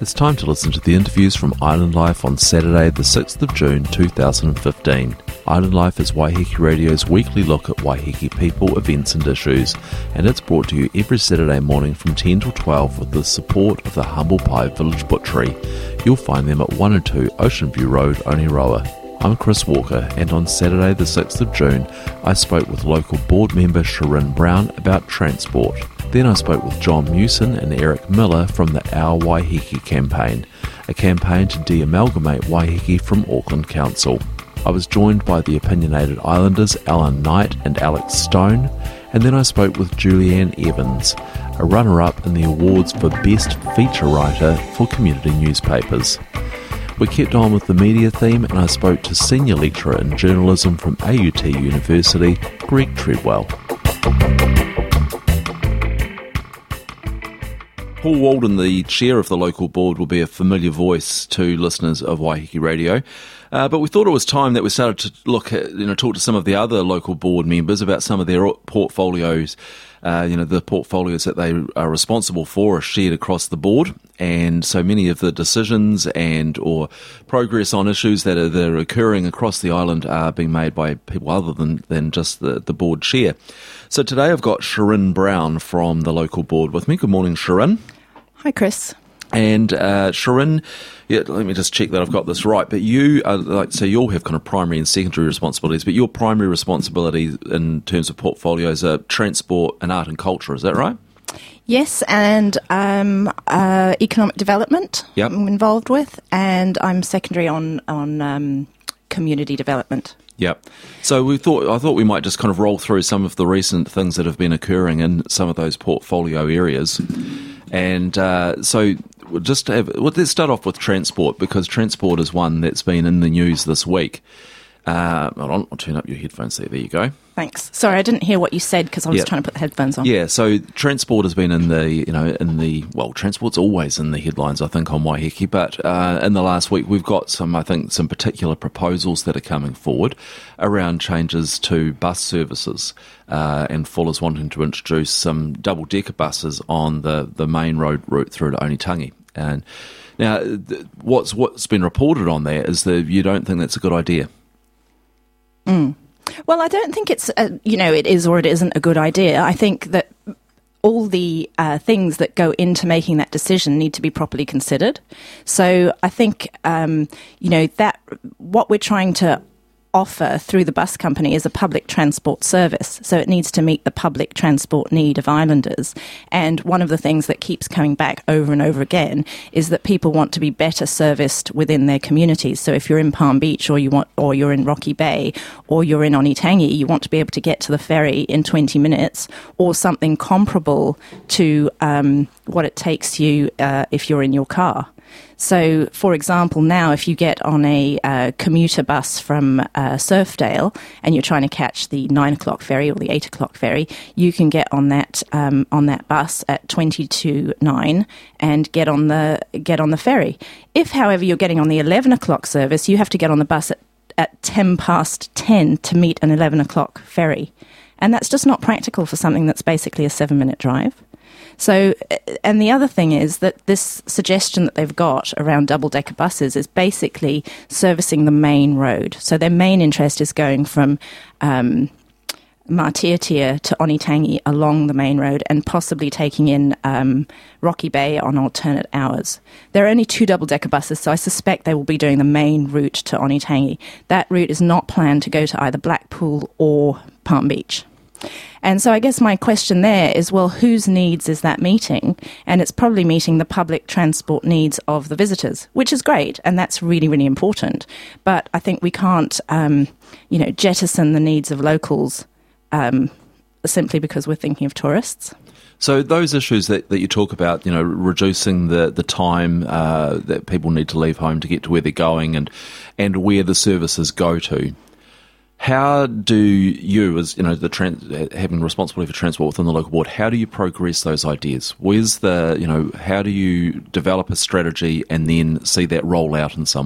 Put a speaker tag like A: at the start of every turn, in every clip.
A: It's time to listen to the interviews from Island Life on Saturday the 6th of June 2015. Island Life is Waiheke Radio's weekly look at Waiheke people, events and issues, and it's brought to you every Saturday morning from 10 till 12 with the support of the Humble Pie Village Butchery. You'll find them at 102 Ocean View Road, Oneroa. I'm Chris Walker, and on Saturday the 6th of June I spoke with local board member Sharon Brown about transport. Then I spoke with John Mewson and Eric Miller from the Our Waiheke campaign, a campaign to de-amalgamate Waiheke from Auckland Council. I was joined by the opinionated Islanders Alan Knight and Alex Stone, and then I spoke with Julianne Evans, a runner-up in the awards for Best Feature Writer for community newspapers. We kept on with the media theme, and I spoke to Senior Lecturer in Journalism from AUT University, Greg Treadwell. Paul Walden, the chair of the local board, will be a familiar voice to listeners of Waiheke Radio. But we thought it was time that we started to look at, talk to some of the other local board members about some of their portfolios. The portfolios that they are responsible for are shared across the board, and so many of the decisions or progress on issues that are occurring across the island are being made by people other than just the board chair. So today I've got Sharon Brown from the local board with me. Good morning, Sharon.
B: Hi, Chris.
A: And Sharon, let me just check that I've got this right. But you you'll have kind of primary and secondary responsibilities, but your primary responsibilities in terms of portfolios are transport and art and culture. Is that right?
B: Yes, and economic development.
A: Yep.
B: I'm involved with, and I'm secondary on community development.
A: Yep. So I thought we might just kind of roll through some of the recent things that have been occurring in some of those portfolio areas. And so let's start off with transport, because transport is one that's been in the news this week. Hold on, I'll turn up your headphones there. There you go.
B: Thanks. Sorry, I didn't hear what you said because I was trying to put the headphones on.
A: Yeah, so transport has been transport's always in the headlines, I think, on Waiheke, but in the last week we've got some particular proposals that are coming forward around changes to bus services, and Fuller's wanting to introduce some double-decker buses on the main road route through to Onitangi. And now, what's been reported on there is that you don't think that's a good idea.
B: Well, I don't think it's, it is or it isn't a good idea. I think that all the things that go into making that decision need to be properly considered. So I think, that what we're trying to offer through the bus company is a public transport service. So it needs to meet the public transport need of islanders. And one of the things that keeps coming back over and over again is that people want to be better serviced within their communities. So if you're in Palm Beach or you're in Rocky Bay or you're in Onitangi, you want to be able to get to the ferry in 20 minutes or something comparable to what it takes you if you're in your car. So, for example, now if you get on a commuter bus from Surfdale and you're trying to catch the 9 o'clock ferry or the 8 o'clock ferry, you can get on that bus at 20 to 9 and get on the ferry. If, however, you're getting on the 11 o'clock service, you have to get on the bus at 10 past 10 to meet an 11 o'clock ferry. And that's just not practical for something that's basically a 7-minute drive. So, and the other thing is that this suggestion that they've got around double-decker buses is basically servicing the main road. So their main interest is going from Matiatia to Onitangi along the main road and possibly taking in Rocky Bay on alternate hours. There are only 2 double-decker buses, so I suspect they will be doing the main route to Onitangi. That route is not planned to go to either Blackpool or Palm Beach. And so I guess my question there is, well, whose needs is that meeting? And it's probably meeting the public transport needs of the visitors, which is great, and that's really, really important. But I think we can't, jettison the needs of locals simply because we're thinking of tourists.
A: So those issues that you talk about, reducing the time that people need to leave home to get to where they're going and where the services go to, how do you, as having responsibility for transport within the local board, how do you progress those ideas? How do you develop a strategy and then see that roll out in some way?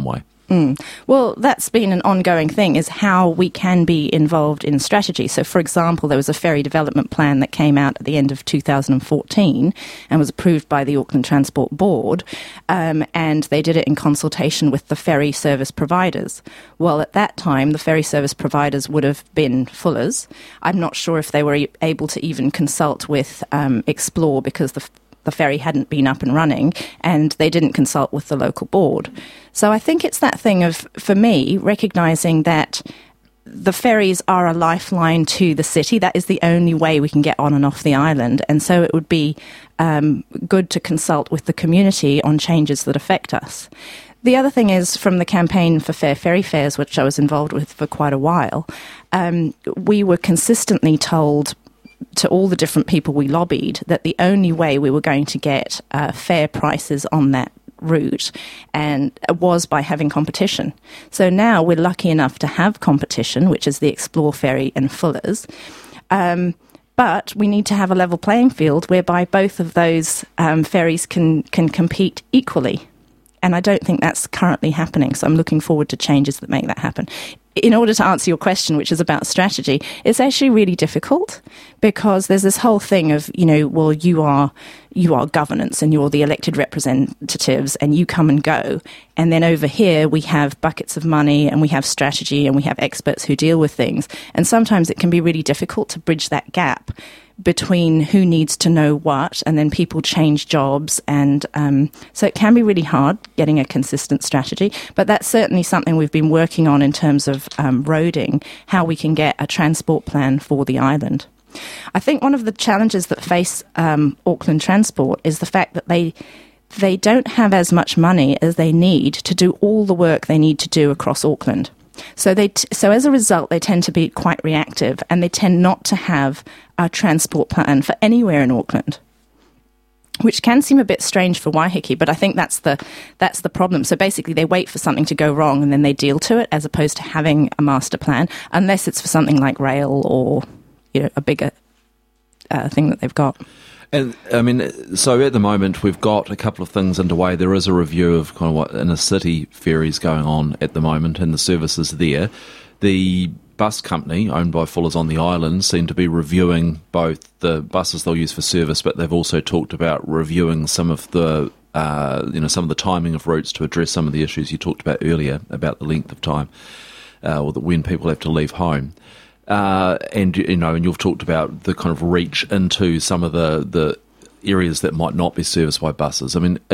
B: Well, that's been an ongoing thing, is how we can be involved in strategy. So, for example, there was a ferry development plan that came out at the end of 2014 and was approved by the Auckland Transport Board, and they did it in consultation with the ferry service providers. Well, at that time, the ferry service providers would have been Fuller's. I'm not sure if they were able to even consult with Explore, because the ferry hadn't been up and running, and they didn't consult with the local board. So I think it's that thing of, for me, recognising that the ferries are a lifeline to the city. That is the only way we can get on and off the island. And so it would be good to consult with the community on changes that affect us. The other thing is, from the campaign for fair ferry fares, which I was involved with for quite a while, we were consistently told to all the different people we lobbied that the only way we were going to get fair prices on that route and was by having competition. So now we're lucky enough to have competition, which is the Explore Ferry and Fuller's. But we need to have a level playing field whereby both of those ferries can compete equally. And I don't think that's currently happening. So I'm looking forward to changes that make that happen. In order to answer your question, which is about strategy, it's actually really difficult, because there's this whole thing of, well, you are governance and you're the elected representatives and you come and go. And then over here we have buckets of money and we have strategy and we have experts who deal with things. And sometimes it can be really difficult to bridge that gap between who needs to know what, and then people change jobs, and so it can be really hard getting a consistent strategy. But that's certainly something we've been working on in terms of roading, how we can get a transport plan for the island. I think one of the challenges that face Auckland Transport is the fact that they don't have as much money as they need to do all the work they need to do across Auckland. So as a result, they tend to be quite reactive, and they tend not to have a transport plan for anywhere in Auckland, which can seem a bit strange for Waiheke, but I think that's the problem. So basically, they wait for something to go wrong and then they deal to it, as opposed to having a master plan, unless it's for something like rail or a bigger thing that they've got.
A: And I mean, so at the moment we've got a couple of things underway. There is a review of kind of what inner city ferries going on at the moment and the services there. The bus company owned by Fuller's on the island seem to be reviewing both the buses they'll use for service, but they've also talked about reviewing some of the some of the timing of routes to address some of the issues you talked about earlier about the length of time or when people have to leave home. And you've talked about the kind of reach into some of the areas that might not be serviced by buses. I mean,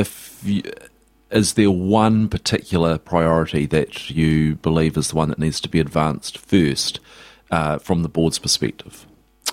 A: is there one particular priority that you believe is the one that needs to be advanced first from the board's perspective?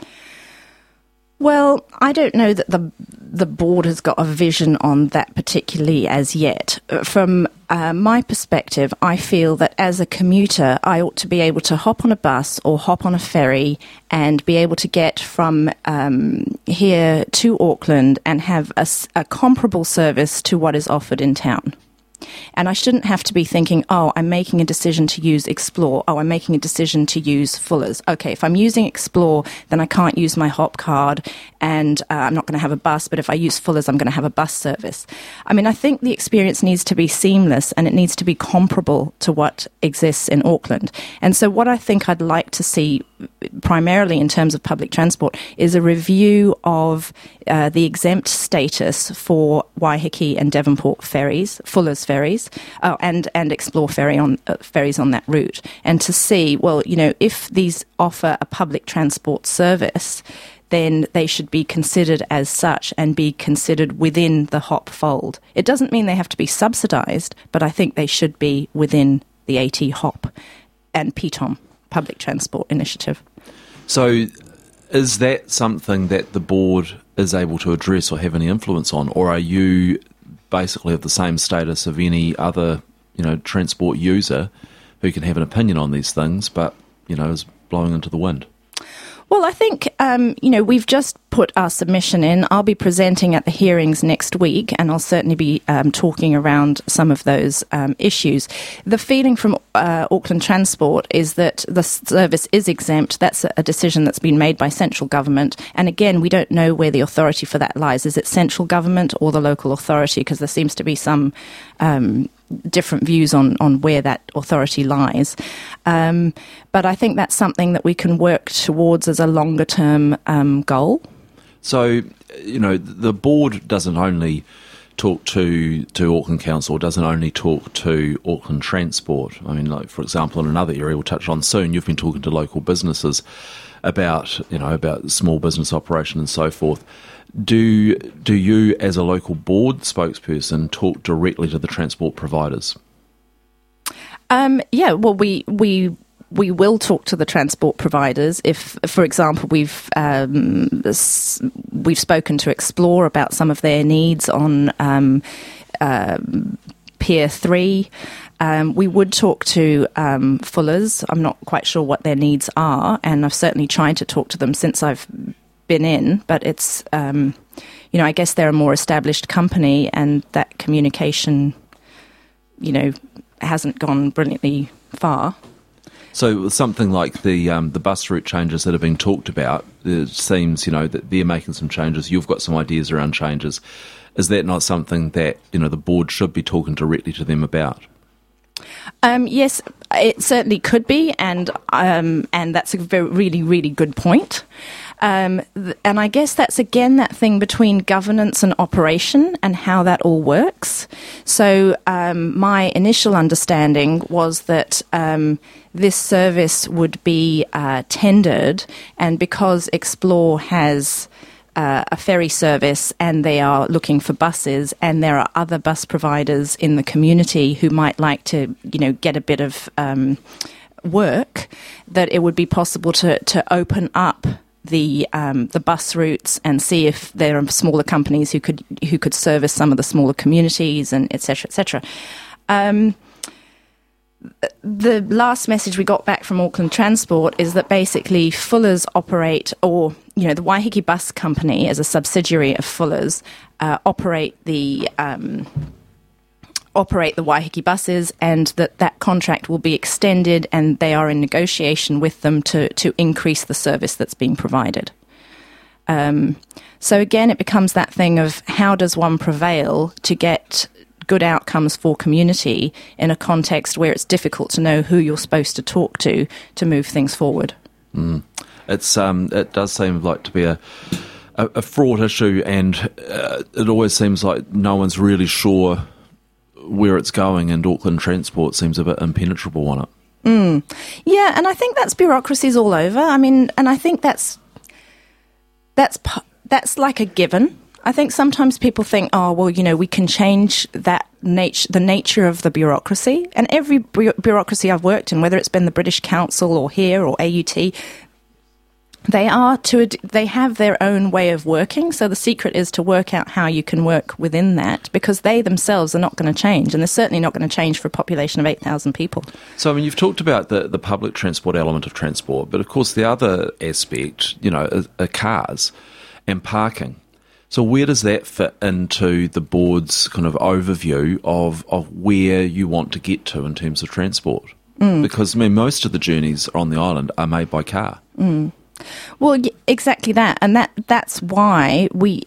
B: Well, I don't know that the board has got a vision on that particularly as yet. From my perspective, I feel that as a commuter, I ought to be able to hop on a bus or hop on a ferry and be able to get from here to Auckland and have a comparable service to what is offered in town. And I shouldn't have to be thinking, oh, I'm making a decision to use Explore. Oh, I'm making a decision to use Fuller's. Okay, if I'm using Explore, then I can't use my hop card and I'm not going to have a bus. But if I use Fuller's, I'm going to have a bus service. I mean, I think the experience needs to be seamless and it needs to be comparable to what exists in Auckland. And so what I think I'd like to see primarily in terms of public transport is a review of the exempt status for Waiheke and Devonport ferries, Fuller's ferries, and Explore ferries on that route, and to see, well, if these offer a public transport service, then they should be considered as such and be considered within the HOP fold. It doesn't mean they have to be subsidised, but I think they should be within the AT HOP and PTOM, Public Transport Initiative.
A: So is that something that the board is able to address or have any influence on, or are you basically of the same status of any other, transport user who can have an opinion on these things, but, is blowing into the wind?
B: Well, I think, we've just put our submission in. I'll be presenting at the hearings next week, and I'll certainly be talking around some of those issues. The feeling from Auckland Transport is that the service is exempt. That's a decision that's been made by central government. And again, we don't know where the authority for that lies. Is it central government or the local authority? Because there seems to be some different views on where that authority lies. But I think that's something that we can work towards as a longer term goal.
A: So, the board doesn't only talk to Auckland Council, doesn't only talk to Auckland Transport. I mean, like, for example, in another area we'll touch on soon, you've been talking to local businesses about small business operation and so forth. Do you, as a local board spokesperson, talk directly to the transport providers?
B: Yeah, well, we will talk to the transport providers if, for example, we've spoken to Explore about some of their needs on Pier 3. We would talk to Fuller's. I'm not quite sure what their needs are, and I've certainly tried to talk to them since I've been in, but it's, I guess they're a more established company, and that communication, hasn't gone brilliantly far.
A: So something like the bus route changes that have been talked about, it seems, that they're making some changes. You've got some ideas around changes. Is that not something that, the board should be talking directly to them about?
B: Yes, it certainly could be, and that's a really, really good point. And I guess that's again that thing between governance and operation and how that all works. So my initial understanding was that this service would be tendered, and because Explore has a ferry service and they are looking for buses, and there are other bus providers in the community who might like to, get a bit of work, that it would be possible to open up the bus routes and see if there are smaller companies who could service some of the smaller communities, and et cetera, et cetera. The last message we got back from Auckland Transport is that basically Fuller's operate, or the Waiheke Bus Company as a subsidiary of Fuller's operate the Waiheke buses, and that contract will be extended, and they are in negotiation with them to increase the service that's being provided. So again, it becomes that thing of how does one prevail to get good outcomes for community in a context where it's difficult to know who you're supposed to talk to move things forward. It does seem like to be a fraught issue, and it always seems like no one's really sure where it's going, and Auckland Transport seems a bit impenetrable on it. Yeah, and I think that's bureaucracies all over. I mean, and I think that's like a given. I think sometimes people think, oh, well, we can change the nature of the bureaucracy. And every bureaucracy I've worked in, whether it's been the British Council or here or AUT, they have their own way of working. So the secret is to work out how you can work within that, because they themselves are not going to change, and they're certainly not going to change for a population of 8,000 people.
A: So, I mean, you've talked about the public transport element of transport, but of course the other aspect, are cars and parking. So where does that fit into the board's kind of overview of where you want to get to in terms of transport? Because, I mean, most of the journeys on the island are made by car.
B: Well, exactly that, and that's why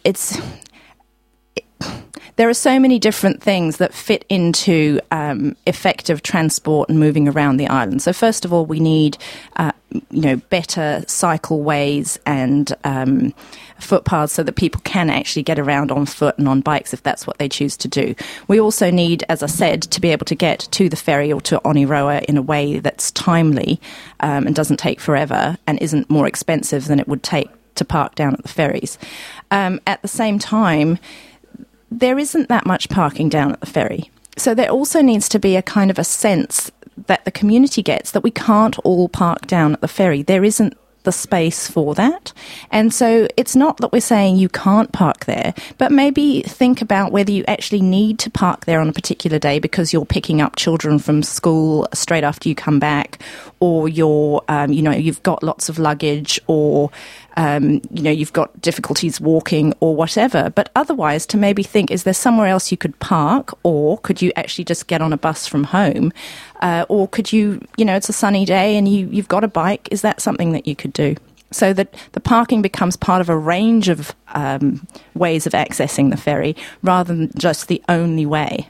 B: there are so many different things that fit into effective transport and moving around the island. So first of all, we need better cycleways and footpaths so that people can actually get around on foot and on bikes if that's what they choose to do. We also need, as I said, to be able to get to the ferry or to Oniroa in a way that's timely and doesn't take forever and isn't more expensive than it would take to park down at the ferries. At the same time, there isn't that much parking down at the ferry. So there also needs to be a kind of a sense that the community gets that we can't all park down at the ferry. There isn't the space for that. And so it's not that we're saying you can't park there, but maybe think about whether you actually need to park there on a particular day because you're picking up children from school straight after you come back, or you're, you've got lots of luggage, or you've got difficulties walking or whatever. But otherwise, to maybe think, is there somewhere else you could park, or could you actually just get on a bus from home? Or could you, it's a sunny day and you've got a bike. Is that something that you could do? So that the parking becomes part of a range of ways of accessing the ferry rather than just the only way.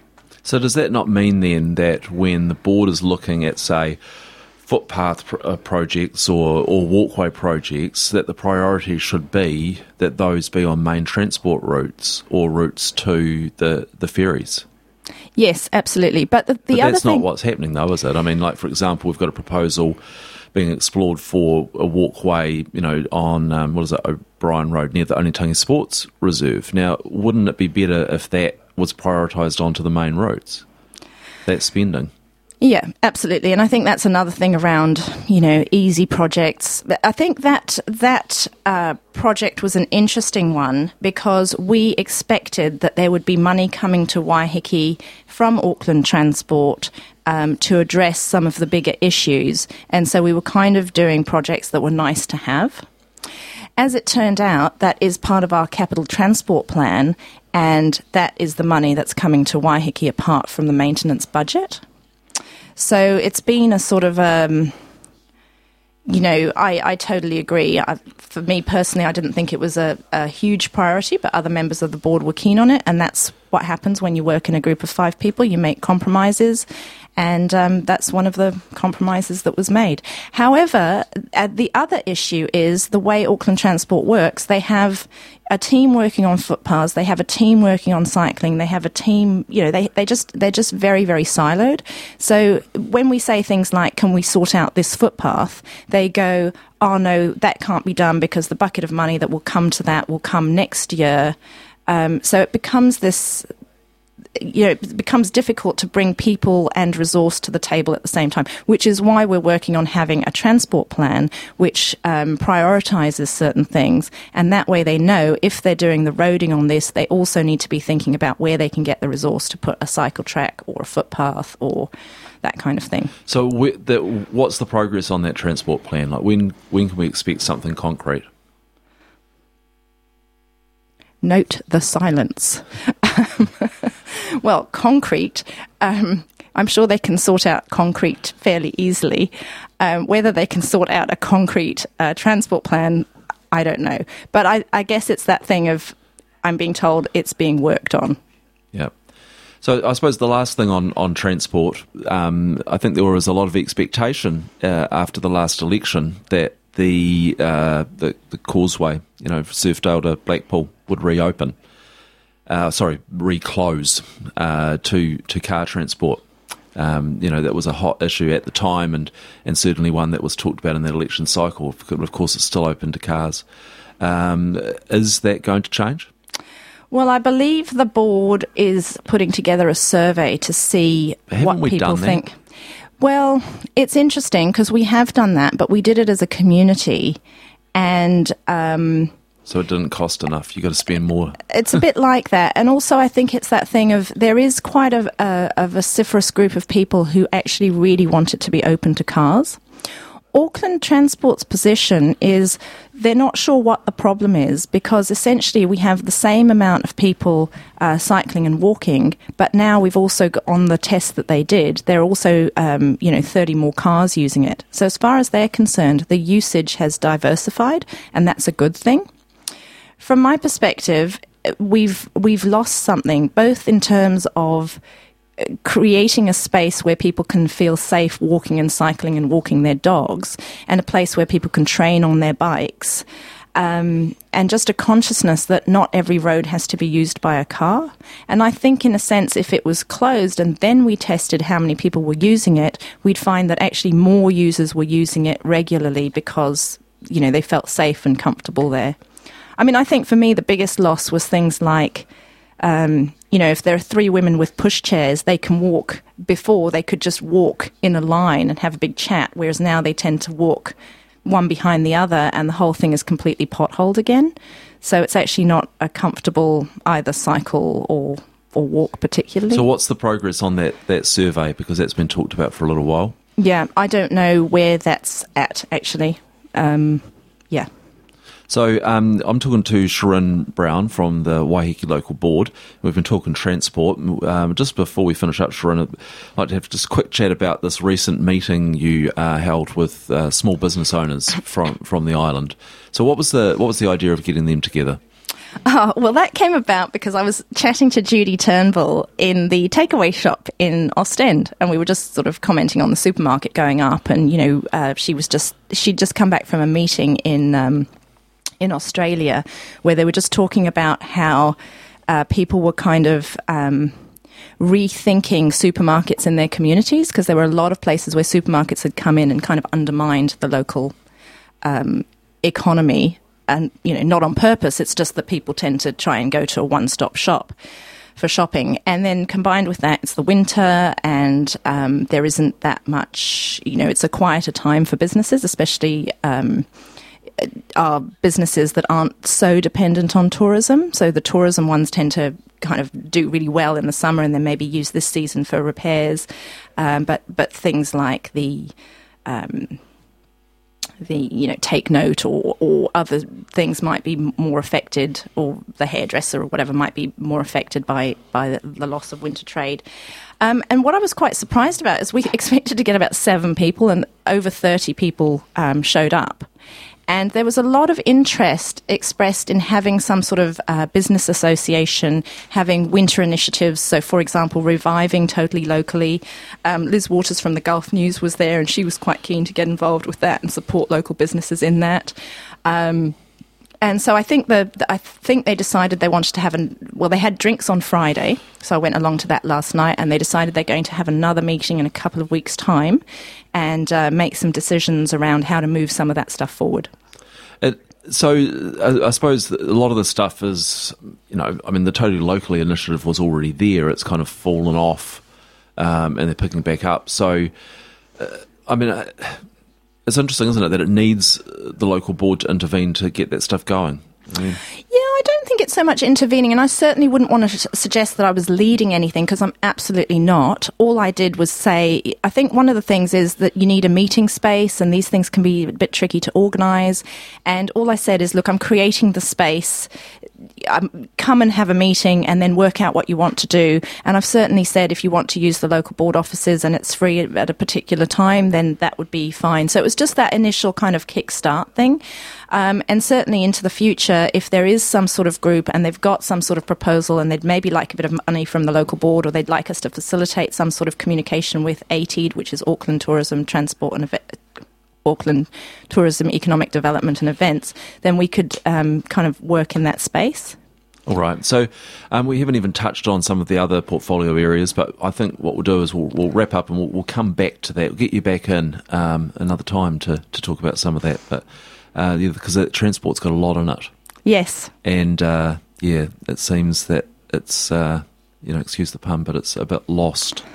A: So does that not mean then that when the board is looking at, say, footpath projects or walkway projects, that the priority should be that those be on main transport routes or routes to the ferries?
B: Yes, absolutely. But the other
A: that's
B: thing...
A: not what's happening, though, is it? I mean, like, for example, we've got a proposal being explored for a walkway, on, O'Brien Road near the Onetanga Sports Reserve. Now, wouldn't it be better if that was prioritised onto the main roads, that spending?
B: Yeah, absolutely. And I think that's another thing around, easy projects. I think that project was an interesting one because we expected that there would be money coming to Waiheke from Auckland Transport to address some of the bigger issues. And so we were kind of doing projects that were nice to have. As it turned out, that is part of our capital transport plan, and that is the money that's coming to Waiheke apart from the maintenance budget. So it's been a sort of, I totally agree. For me personally, I didn't think it was a huge priority, but other members of the board were keen on it. And that's what happens when you work in a group of 5 people. You make compromises. And that's one of the compromises that was made. However, the other issue is the way Auckland Transport works. They have a team working on footpaths. They have a team working on cycling. They have a team, they're just very, very siloed. So when we say things like, can we sort out this footpath? They go, oh no, that can't be done because the bucket of money that will come to that will come next year. So it becomes this... it becomes difficult to bring people and resource to the table at the same time, which is why we're working on having a transport plan which prioritises certain things, and that way they know if they're doing the roading on this, they also need to be thinking about where they can get the resource to put a cycle track or a footpath or that kind of thing.
A: So what's the progress on that transport plan? Like when can we expect something concrete?
B: Note the silence. Well, concrete, I'm sure they can sort out concrete fairly easily. Whether they can sort out a concrete transport plan, I don't know. But I guess it's that thing of I'm being told it's being worked on.
A: Yeah. So I suppose the last thing on transport, I think there was a lot of expectation after the last election that the causeway, Surfdale to Blackpool would reopen. Reclose to car transport. That was a hot issue at the time and certainly one that was talked about in that election cycle. Of course, it's still open to cars. Is that going to change?
B: Well, I believe the board is putting together a survey to see what people think. Well, it's interesting because we have done that, but we did it as a community and...
A: So it didn't cost enough. You got to spend more.
B: It's a bit like that. And also I think it's that thing of there is quite a vociferous group of people who actually really want it to be open to cars. Auckland Transport's position is they're not sure what the problem is because essentially we have the same amount of people cycling and walking, but now we've also got on the test that they did, there are also 30 more cars using it. So as far as they're concerned, the usage has diversified and that's a good thing. From my perspective, we've lost something, both in terms of creating a space where people can feel safe walking and cycling and walking their dogs, and a place where people can train on their bikes, and just a consciousness that not every road has to be used by a car. And I think, in a sense, if it was closed and then we tested how many people were using it, we'd find that actually more users were using it regularly because, they felt safe and comfortable there. I mean, I think for me the biggest loss was things like, if there are 3 women with pushchairs, they can walk. Before, they could just walk in a line and have a big chat, whereas now they tend to walk one behind the other and the whole thing is completely potholed again. So it's actually not a comfortable either cycle or walk particularly. So
A: what's the progress on that survey? Because that's been talked about for a little while.
B: Yeah, I don't know where that's at, actually. Yeah.
A: So I'm talking to Sharon Brown from the Waiheke Local Board. We've been talking transport. Just before we finish up, Sharon, I'd like to have just a quick chat about this recent meeting you held with small business owners from the island. So what was the idea of getting them together?
B: Oh, well, that came about because I was chatting to Judy Turnbull in the takeaway shop in Ostend, and we were just sort of commenting on the supermarket going up. And she'd just come back from a meeting in Australia where they were just talking about how people were kind of rethinking supermarkets in their communities, because there were a lot of places where supermarkets had come in and kind of undermined the local economy. And, not on purpose, it's just that people tend to try and go to a one-stop shop for shopping. And then combined with that, it's the winter and there isn't that much, it's a quieter time for businesses, especially our businesses that aren't so dependent on tourism. So the tourism ones tend to kind of do really well in the summer and then maybe use this season for repairs. But things like the Take Note or other things might be more affected, or the hairdresser or whatever might be more affected by the loss of winter trade. And what I was quite surprised about is we expected to get about 7 people, and over 30 people showed up. And there was a lot of interest expressed in having some sort of business association, having winter initiatives. So, for example, reviving Totally Locally. Liz Waters from the Gulf News was there, and she was quite keen to get involved with that and support local businesses in that. And so I think they decided they wanted to have they had drinks on Friday, so I went along to that last night, and they decided they're going to have another meeting in a couple of weeks' time and make some decisions around how to move some of that stuff forward.
A: So I suppose a lot of the stuff is, the Totally Locally initiative was already there. It's kind of fallen off and they're picking back up. So, it's interesting, isn't it, that it needs the local board to intervene to get that stuff going? Yeah,
B: I don't think it's so much intervening, and I certainly wouldn't want to suggest that I was leading anything, because I'm absolutely not. All I did was say, I think one of the things is that you need a meeting space, and these things can be a bit tricky to organise. And all I said is, look, I'm creating the space. Come and have a meeting and then work out what you want to do. And I've certainly said if you want to use the local board offices and it's free at a particular time, then that would be fine. So it was just that initial kind of kickstart thing. And certainly into the future, if there is some sort of group and they've got some sort of proposal and they'd maybe like a bit of money from the local board, or they'd like us to facilitate some sort of communication with ATED, which is Auckland Tourism Transport and Auckland Tourism Economic Development and Events, then we could kind of work in that space.
A: All right. So we haven't even touched on some of the other portfolio areas, but I think what we'll do is we'll wrap up and we'll come back to that. We'll get you back in another time to talk about some of that. But because transport's got a lot in it.
B: Yes.
A: And it seems that it's excuse the pun, but it's a bit lost.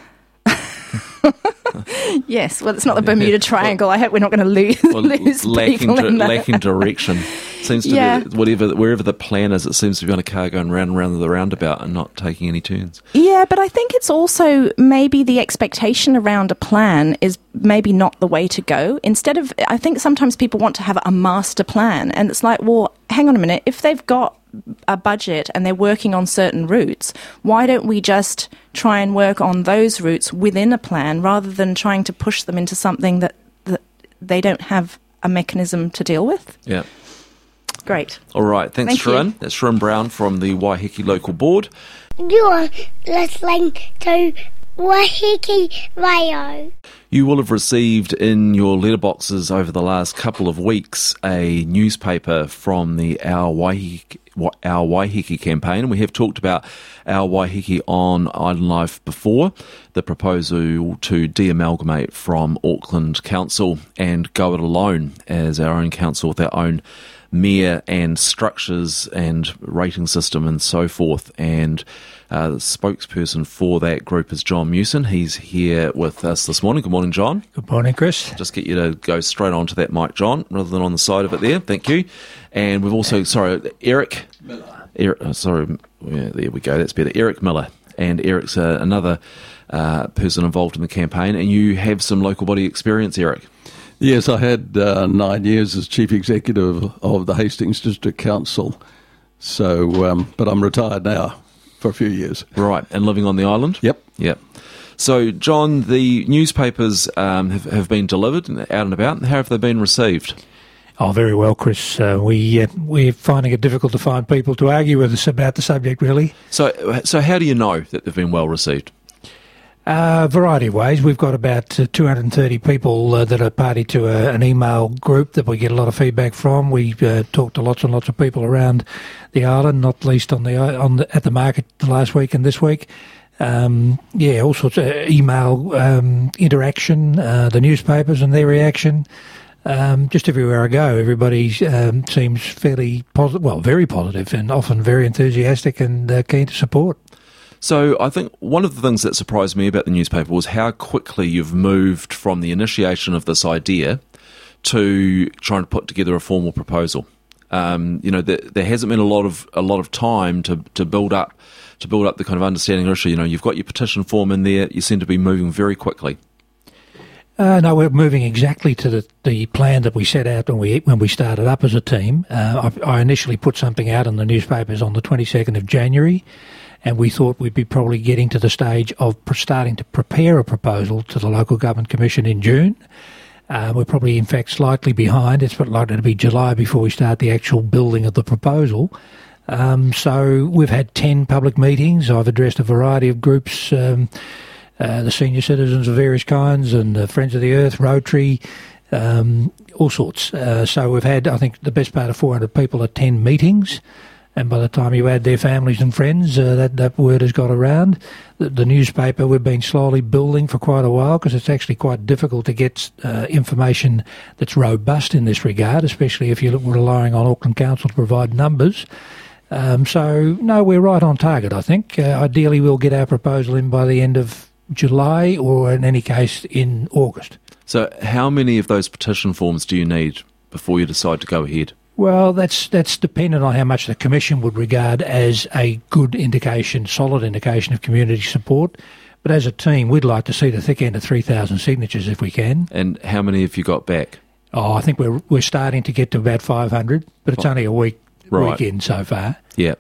B: Yes, well, it's not the Bermuda Triangle. I hope we're not going to lose people in that.
A: Lacking direction. Seems to be wherever the plan is, it seems to be on a car going round and round the roundabout and not taking any turns.
B: Yeah, but I think it's also maybe the expectation around a plan is maybe not the way to go. Instead of, I think sometimes people want to have a master plan, and it's like, well, hang on a minute, if they've got a budget and they're working on certain routes, why don't we just try and work on those routes within a plan rather than trying to push them into something that they don't have a mechanism to deal with? Yeah. Great.
A: All right. Thanks, Sharon. That's Sharon Brown from the Waiheke Local Board.
C: You're listening to Waiheke Radio.
A: You will have received in your letterboxes over the last couple of weeks a newspaper from the Our Waiheke campaign, and we have talked about Our Waiheke on Island Life before, the proposal to de-amalgamate from Auckland Council and go it alone as our own council with our own mayor and structures and rating system and so forth. And the spokesperson for that group is John Mewson. He's here with us this morning. Good morning, John.
D: Good morning, Chris.
A: Just get you to go straight onto that mic, John, rather than on the side of it there. Thank you. And we've also, Eric Miller. There we go. That's better. Eric Miller. And Eric's another person involved in the campaign. And you have some local body experience, Eric.
E: Yes, I had 9 years as Chief Executive of the Hastings District Council. So, but I'm retired now for a few years.
A: Right, and living on the island?
E: Yep.
A: So, John, the newspapers have been delivered out and about. How have they been received?
D: Oh, very well, Chris. We're finding it difficult to find people to argue with us about the subject, really.
A: So how do you know that they've been well received?
D: A variety of ways. We've got about 230 people that are party to an email group that we get a lot of feedback from. We've talked to lots and lots of people around the island, not least at the market last week and this week. All sorts of email interaction, the newspapers and their reaction. Just everywhere I go, everybody seems fairly positive, well, very positive and often very enthusiastic and keen to support.
A: So I think one of the things that surprised me about the newspaper was how quickly you've moved from the initiation of this idea to trying to put together a formal proposal. There hasn't been a lot of time to build up the kind of understanding issue. You've got your petition form in there. You seem to be moving very quickly.
D: No, we're moving exactly to the plan that we set out when we started up as a team. I initially put something out in the newspapers on the 22nd of January, and we thought we'd be probably getting to the stage of starting to prepare a proposal to the Local Government Commission in June. We're probably, in fact, slightly behind. It's likely to be July before we start the actual building of the proposal. So we've had 10 public meetings. I've addressed a variety of groups, the senior citizens of various kinds and Friends of the Earth, Rotary, all sorts. So we've had, I think, the best part of 400 people attend meetings. And by the time you add their families and friends, that word has got around. The newspaper, we've been slowly building for quite a while because it's actually quite difficult to get information that's robust in this regard, especially if you're relying on Auckland Council to provide numbers. No, we're right on target, I think. Ideally, we'll get our proposal in by the end of July or, in any case, in August. So
A: how many of those petition forms do you need before you decide to go ahead?
D: Well, that's dependent on how much the Commission would regard as a good indication, solid indication of community support. But as a team, we'd like to see the thick end of 3,000 signatures if we can.
A: And how many have you got back?
D: Oh, I think we're starting to get to about 500, but it's only a week in so far.
A: Yeah.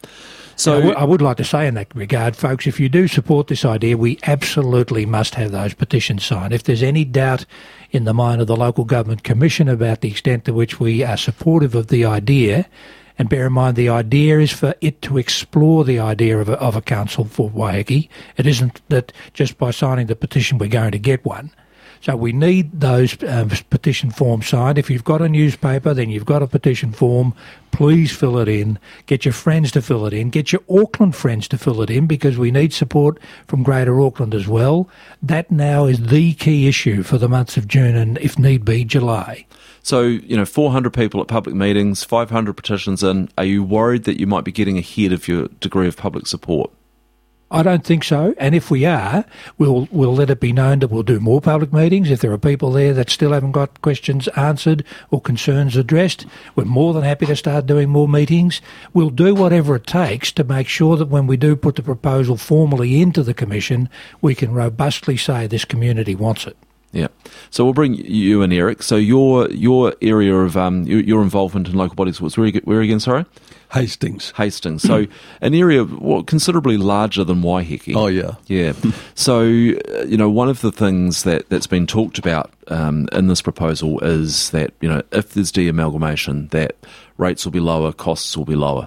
D: So I would like to say in that regard, folks, if you do support this idea, we absolutely must have those petitions signed. If there's any doubt in the mind of the Local Government Commission about the extent to which we are supportive of the idea, and bear in mind the idea is for it to explore the idea of a council for Waiheke. It isn't that just by signing the petition we're going to get one. So we need those petition forms signed. If you've got a newspaper, then you've got a petition form. Please fill it in. Get your friends to fill it in. Get your Auckland friends to fill it in because we need support from Greater Auckland as well. That now is the key issue for the months of June and, if need be, July.
A: So, 400 people at public meetings, 500 petitions in. Are you worried that you might be getting ahead of your degree of public support?
D: I don't think so, and if we are, we'll let it be known that we'll do more public meetings. If there are people there that still haven't got questions answered or concerns addressed, we're more than happy to start doing more meetings. We'll do whatever it takes to make sure that when we do put the proposal formally into the Commission, we can robustly say this community wants it.
A: Yeah. So we'll bring you in, Eric. So your area of your involvement in local bodies was where again, sorry?
E: Hastings.
A: So an area considerably larger than Waiheke.
E: Oh, yeah.
A: Yeah. So, one of the things that's been talked about in this proposal is that, if there's de-amalgamation, that rates will be lower, costs will be lower.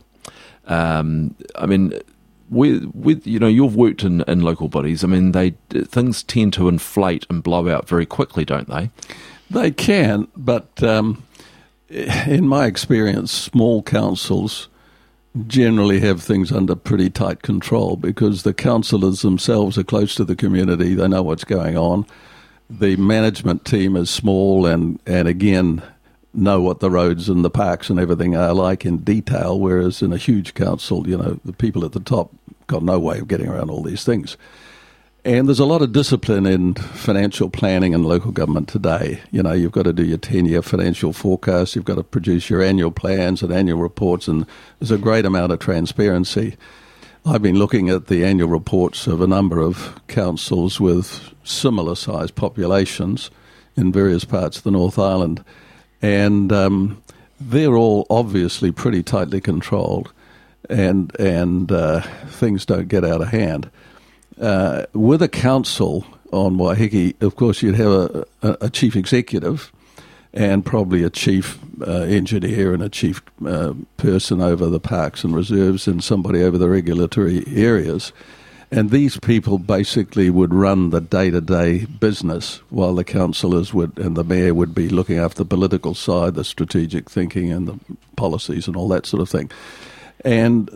A: You've worked in local bodies. Things tend to inflate and blow out very quickly, don't they?
E: They can, but in my experience, small councils generally have things under pretty tight control because the councillors themselves are close to the community. They know what's going on. The management team is small and again, know what the roads and the parks and everything are like in detail, whereas in a huge council, the people at the top got no way of getting around all these things. And there's a lot of discipline in financial planning and local government today. You've got to do your 10-year financial forecast, you've got to produce your annual plans and annual reports, and there's a great amount of transparency. I've been looking at the annual reports of a number of councils with similar-sized populations in various parts of the North Island, and they're all obviously pretty tightly controlled, and things don't get out of hand. With a council on Waiheke, of course, you'd have a chief executive, and probably a chief engineer and a chief person over the parks and reserves and somebody over the regulatory areas. And these people basically would run the day-to-day business while the councillors and the mayor would be looking after the political side, the strategic thinking and the policies and all that sort of thing. And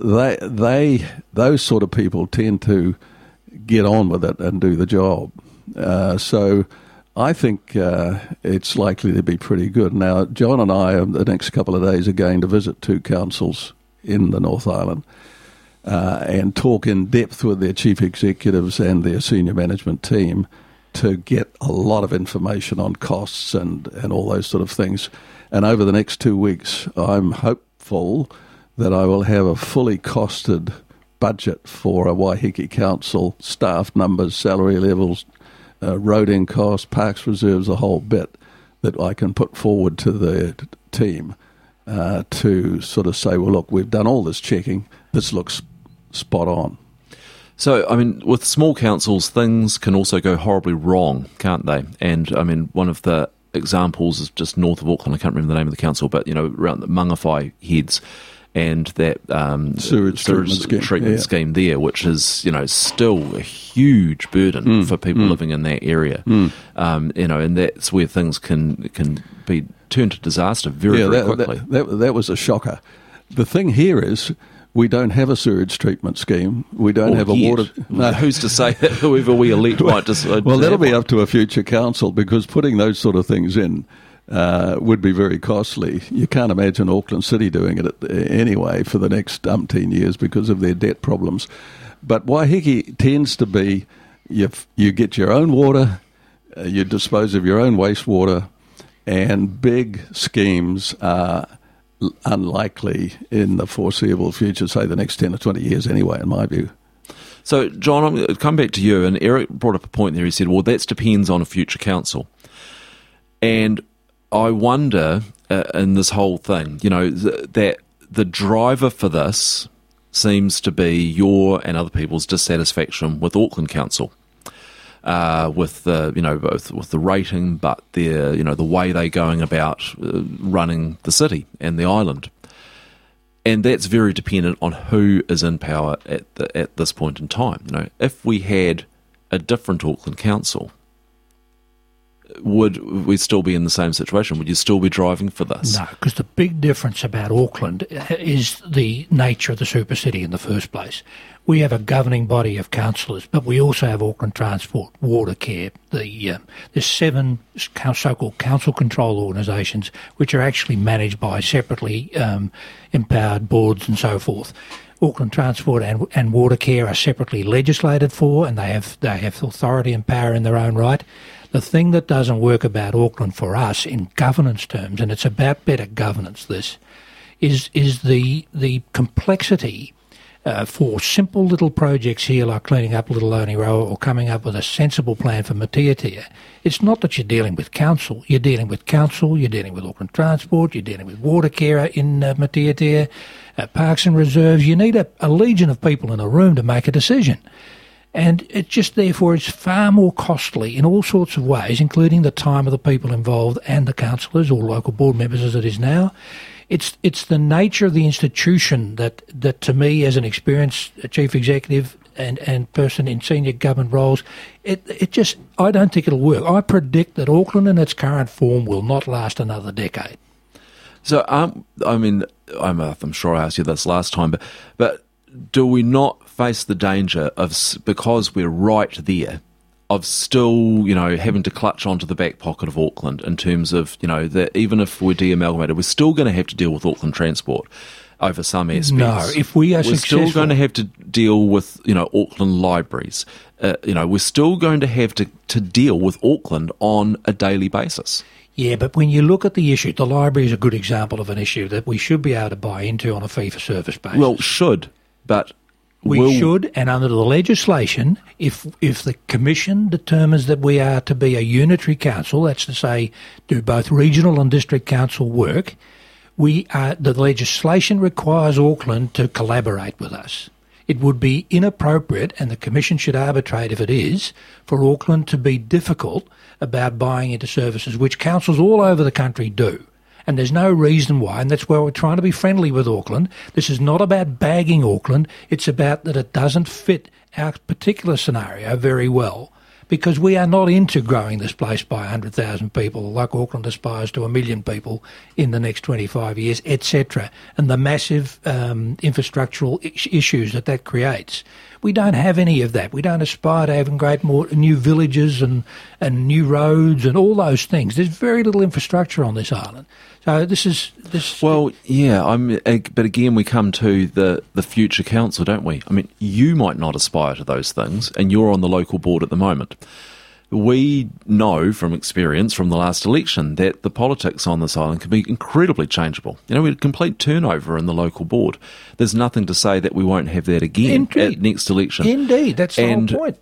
E: those sort of people tend to get on with it and do the job. So I think it's likely to be pretty good. Now, John and I, the next couple of days, are going to visit 2 councils in the North Island and talk in depth with their chief executives and their senior management team to get a lot of information on costs and all those sort of things. And over the next 2 weeks, I'm hopeful that I will have a fully costed budget for a Waiheke Council, staff numbers, salary levels, roading costs, parks reserves, a whole bit that I can put forward to the team to sort of say, well, look, we've done all this checking. This looks spot on.
A: So, I mean, with small councils, things can also go horribly wrong, can't they? And, I mean, one of the examples is just north of Auckland. I can't remember the name of the council, but, around the Mangawhai Heads and that
E: sewage treatment
A: scheme there, which is, still a huge burden for people living in that area. And that's where things can be turned to disaster very quickly.
E: That was a shocker. The thing here is we don't have a sewage treatment scheme. We don't have a water...
A: No. Who's to say that whoever we elect might decide?
E: Well, that'll be up to a future council, because putting those sort of things in would be very costly. You can't imagine Auckland City doing it anyway for the next umpteen years because of their debt problems. But Waiheke tends to be, you get your own water, you dispose of your own wastewater, and big schemes are unlikely in the foreseeable future, say the next 10 or 20 years anyway, in my view.
A: So, John, I'm going to come back to you, and Eric brought up a point there. He said, well, that depends on a future council. And I wonder, in this whole thing, that the driver for this seems to be your and other people's dissatisfaction with Auckland Council, with the both with the rating, but the way they're going about running the city and the island, and that's very dependent on who is in power at this point in time. If we had a different Auckland Council, would we still be in the same situation? Would you still be driving for this?
D: No, because the big difference about Auckland is the nature of the super city in the first place. We have a governing body of councillors, but we also have Auckland Transport, Watercare. There's 7 so-called council control organisations which are actually managed by separately empowered boards and so forth. Auckland Transport and Watercare are separately legislated for, and they have authority and power in their own right. The thing that doesn't work about Auckland for us in governance terms, and it's about better governance, is the complexity for simple little projects here like cleaning up Little Lonely Row or coming up with a sensible plan for Matiatia. It's not that you're dealing with council. You're dealing with council, you're dealing with Auckland Transport, you're dealing with Watercare in Matiatia, Parks and Reserves. You need a legion of people in a room to make a decision. And it just, therefore, it's far more costly in all sorts of ways, including the time of the people involved and the councillors or local board members as it is now. It's the nature of the institution that to me, as an experienced chief executive and person in senior government roles, it just, I don't think it'll work. I predict that Auckland in its current form will not last another decade.
A: So, I'm sure I asked you this last time, but do we not face the danger of, because we're right there, of still, having to clutch onto the back pocket of Auckland in terms of, that even if we're de-amalgamated, we're still going to have to deal with Auckland Transport over some aspects.
D: No, if we are successful,
A: we're still going to have to deal with, Auckland libraries. We're still going to have to deal with Auckland on a daily basis.
D: Yeah, but when you look at the issue, the library is a good example of an issue that we should be able to buy into on a fee-for-service basis.
A: Well, should, but...
D: We should, and under the legislation, if the Commission determines that we are to be a unitary council, that's to say do both regional and district council work, the legislation requires Auckland to collaborate with us. It would be inappropriate, and the Commission should arbitrate if it is, for Auckland to be difficult about buying into services, which councils all over the country do. And there's no reason why, and that's why we're trying to be friendly with Auckland. This is not about bagging Auckland. It's about that it doesn't fit our particular scenario very well, because we are not into growing this place by 100,000 people like Auckland aspires to 1 million people in the next 25 years, etc., and the massive infrastructural issues that creates. We don't have any of that. We don't aspire to having great more new villages and new roads and all those things. There's very little infrastructure on this island. So this.
A: Well, yeah, but again, we come to the future council, don't we? I mean, you might not aspire to those things, and you're on the local board at the moment. We know from experience from the last election that the politics on this island can be incredibly changeable. You know, we had complete turnover in the local board. There's nothing to say that we won't have that again at next election.
D: Indeed, that's the whole point.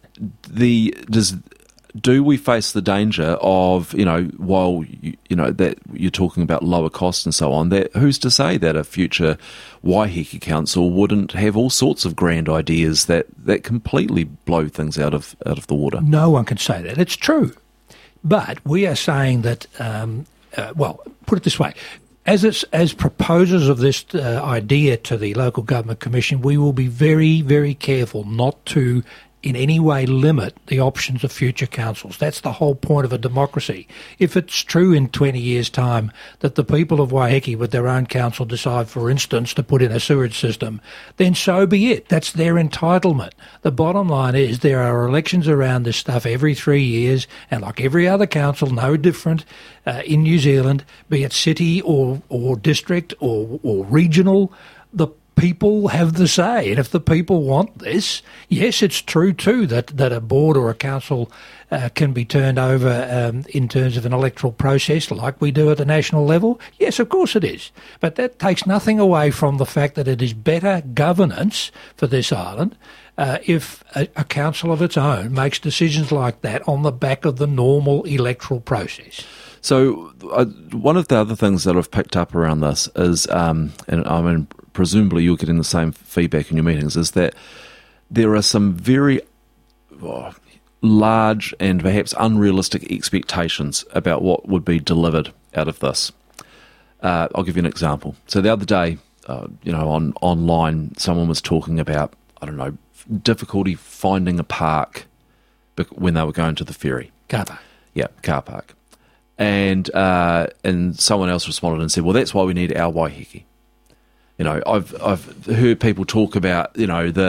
A: Do we face the danger of, while that you're talking about lower costs and so on, that who's to say that a future Waiheke council wouldn't have all sorts of grand ideas that completely blow things out of the water?
D: No one can say that. It's true. But we are saying that, put it this way. As proposers of this idea to the Local Government Commission, we will be very, very careful not to in any way limit the options of future councils. That's the whole point of a democracy. If it's true in 20 years' time that the people of Waiheke with their own council decide, for instance, to put in a sewage system, then so be it. That's their entitlement. The bottom line is there are elections around this stuff every 3 years, and like every other council, no different in New Zealand, be it city or district or regional, the people have the say. And if the people want this, yes, it's true too that a board or a council can be turned over in terms of an electoral process like we do at the national level. Yes, of course it is. But that takes nothing away from the fact that it is better governance for this island if a council of its own makes decisions like that on the back of the normal electoral process.
A: So one of the other things that I've picked up around this is, and I mean, presumably you're getting the same feedback in your meetings, is that there are some very large and perhaps unrealistic expectations about what would be delivered out of this. I'll give you an example. So the other day, online, someone was talking about, difficulty finding a park when they were going to the ferry.
D: Car park.
A: Yeah, car park. And someone else responded and said, well, that's why we need our Waiheke. I've heard people talk about,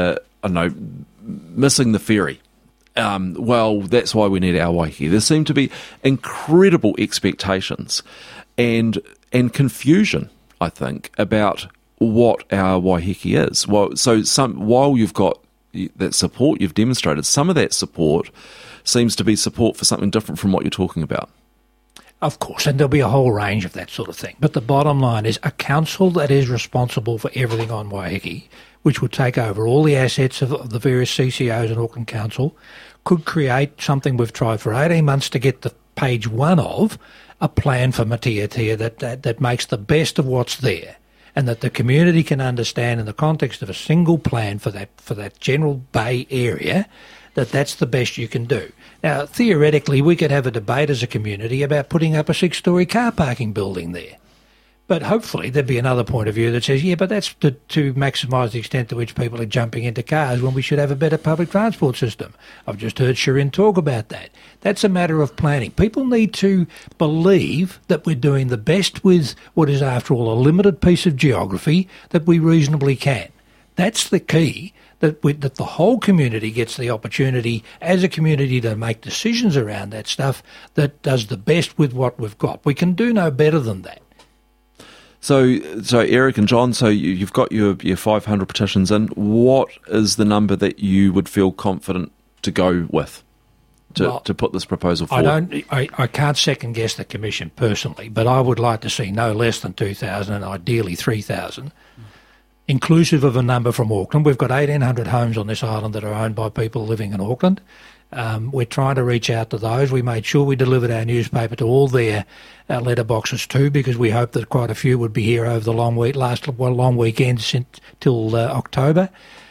A: missing the ferry. Well, that's why we need our Waiheke. There seem to be incredible expectations and confusion, I think, about what our Waiheke is. Well, so while you've got that support you've demonstrated, some of that support seems to be support for something different from what you're talking about.
D: Of course, and there'll be a whole range of that sort of thing. But the bottom line is a council that is responsible for everything on Waiheke, which would take over all the assets of the various CCOs and Auckland Council, could create something we've tried for 18 months to get the page one of, a plan for Matiatia that makes the best of what's there, and that the community can understand in the context of a single plan for that general bay area, that's the best you can do. Now, theoretically, we could have a debate as a community about putting up a 6-storey car parking building there. But hopefully there'd be another point of view that says, yeah, but that's to maximise the extent to which people are jumping into cars when we should have a better public transport system. I've just heard Shirin talk about that. That's a matter of planning. People need to believe that we're doing the best with what is, after all, a limited piece of geography that we reasonably can. That's the key. That the whole community gets the opportunity as a community to make decisions around that stuff that does the best with what we've got. We can do no better than that.
A: So Eric and John, so you've got your 500 petitions in. What is the number that you would feel confident to go with to put this proposal forward?
D: I can't second guess the Commission personally, but I would like to see no less than 2,000 and ideally 3,000. Inclusive of a number from Auckland. We've got 1,800 homes on this island that are owned by people living in Auckland. We're trying to reach out to those. We made sure we delivered our newspaper to all their letterboxes too, because we hoped that quite a few would be here over the long weekends till October.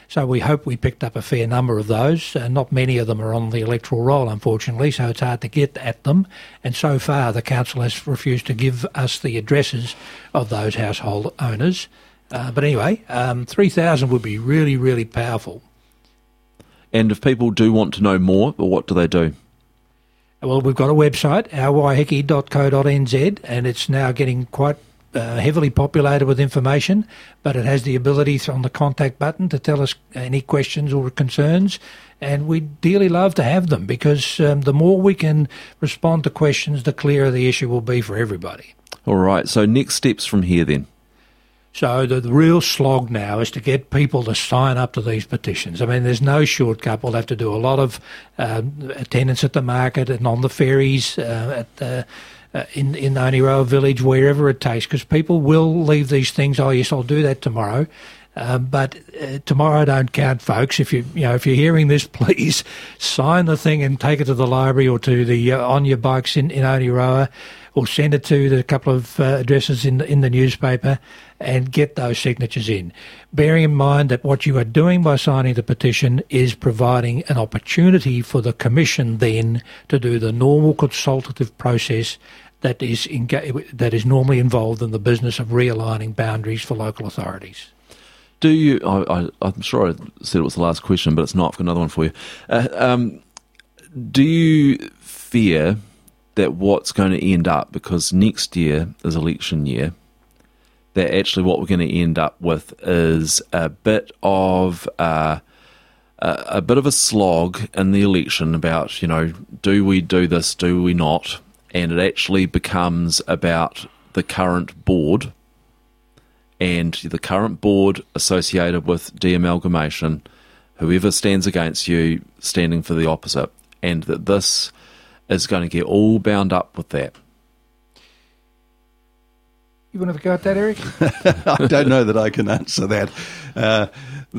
D: So we hope we picked up a fair number of those. Not many of them are on the electoral roll, unfortunately, so it's hard to get at them. And so far, the council has refused to give us the addresses of those household owners. But anyway, 3,000 would be really, really powerful.
A: And if people do want to know more, what do they do?
D: Well, we've got a website, ourwaiheke.co.nz, and it's now getting quite heavily populated with information, but it has the ability on the contact button to tell us any questions or concerns, and we dearly love to have them because the more we can respond to questions, the clearer the issue will be for everybody.
A: All right, so next steps from here then?
D: So the real slog now is to get people to sign up to these petitions. I mean, there's no shortcut. We'll have to do a lot of attendance at the market and on the ferries, in Aotearoa Village, wherever it takes, because people will leave these things. Oh, yes, I'll do that tomorrow. But tomorrow don't count, folks. If if you're hearing this, please sign the thing and take it to the library or to the on your bikes in Aotearoa, or send it to the couple of addresses in the newspaper and get those signatures in. Bearing in mind that what you are doing by signing the petition is providing an opportunity for the Commission then to do the normal consultative process that is normally involved in the business of realigning boundaries for local authorities.
A: Do you, I'm sure I said it was the last question, but it's not. I've got another one for you. Do you fear that what's going to end up, because next year is election year, that actually what we're going to end up with is a bit of a slog in the election about, do we do this, do we not? And it actually becomes about the current board and the current board associated with de-amalgamation, whoever stands against you standing for the opposite, and that this is going to get all bound up with that.
D: You want to have a go at that, Eric?
E: I don't know that I can answer that.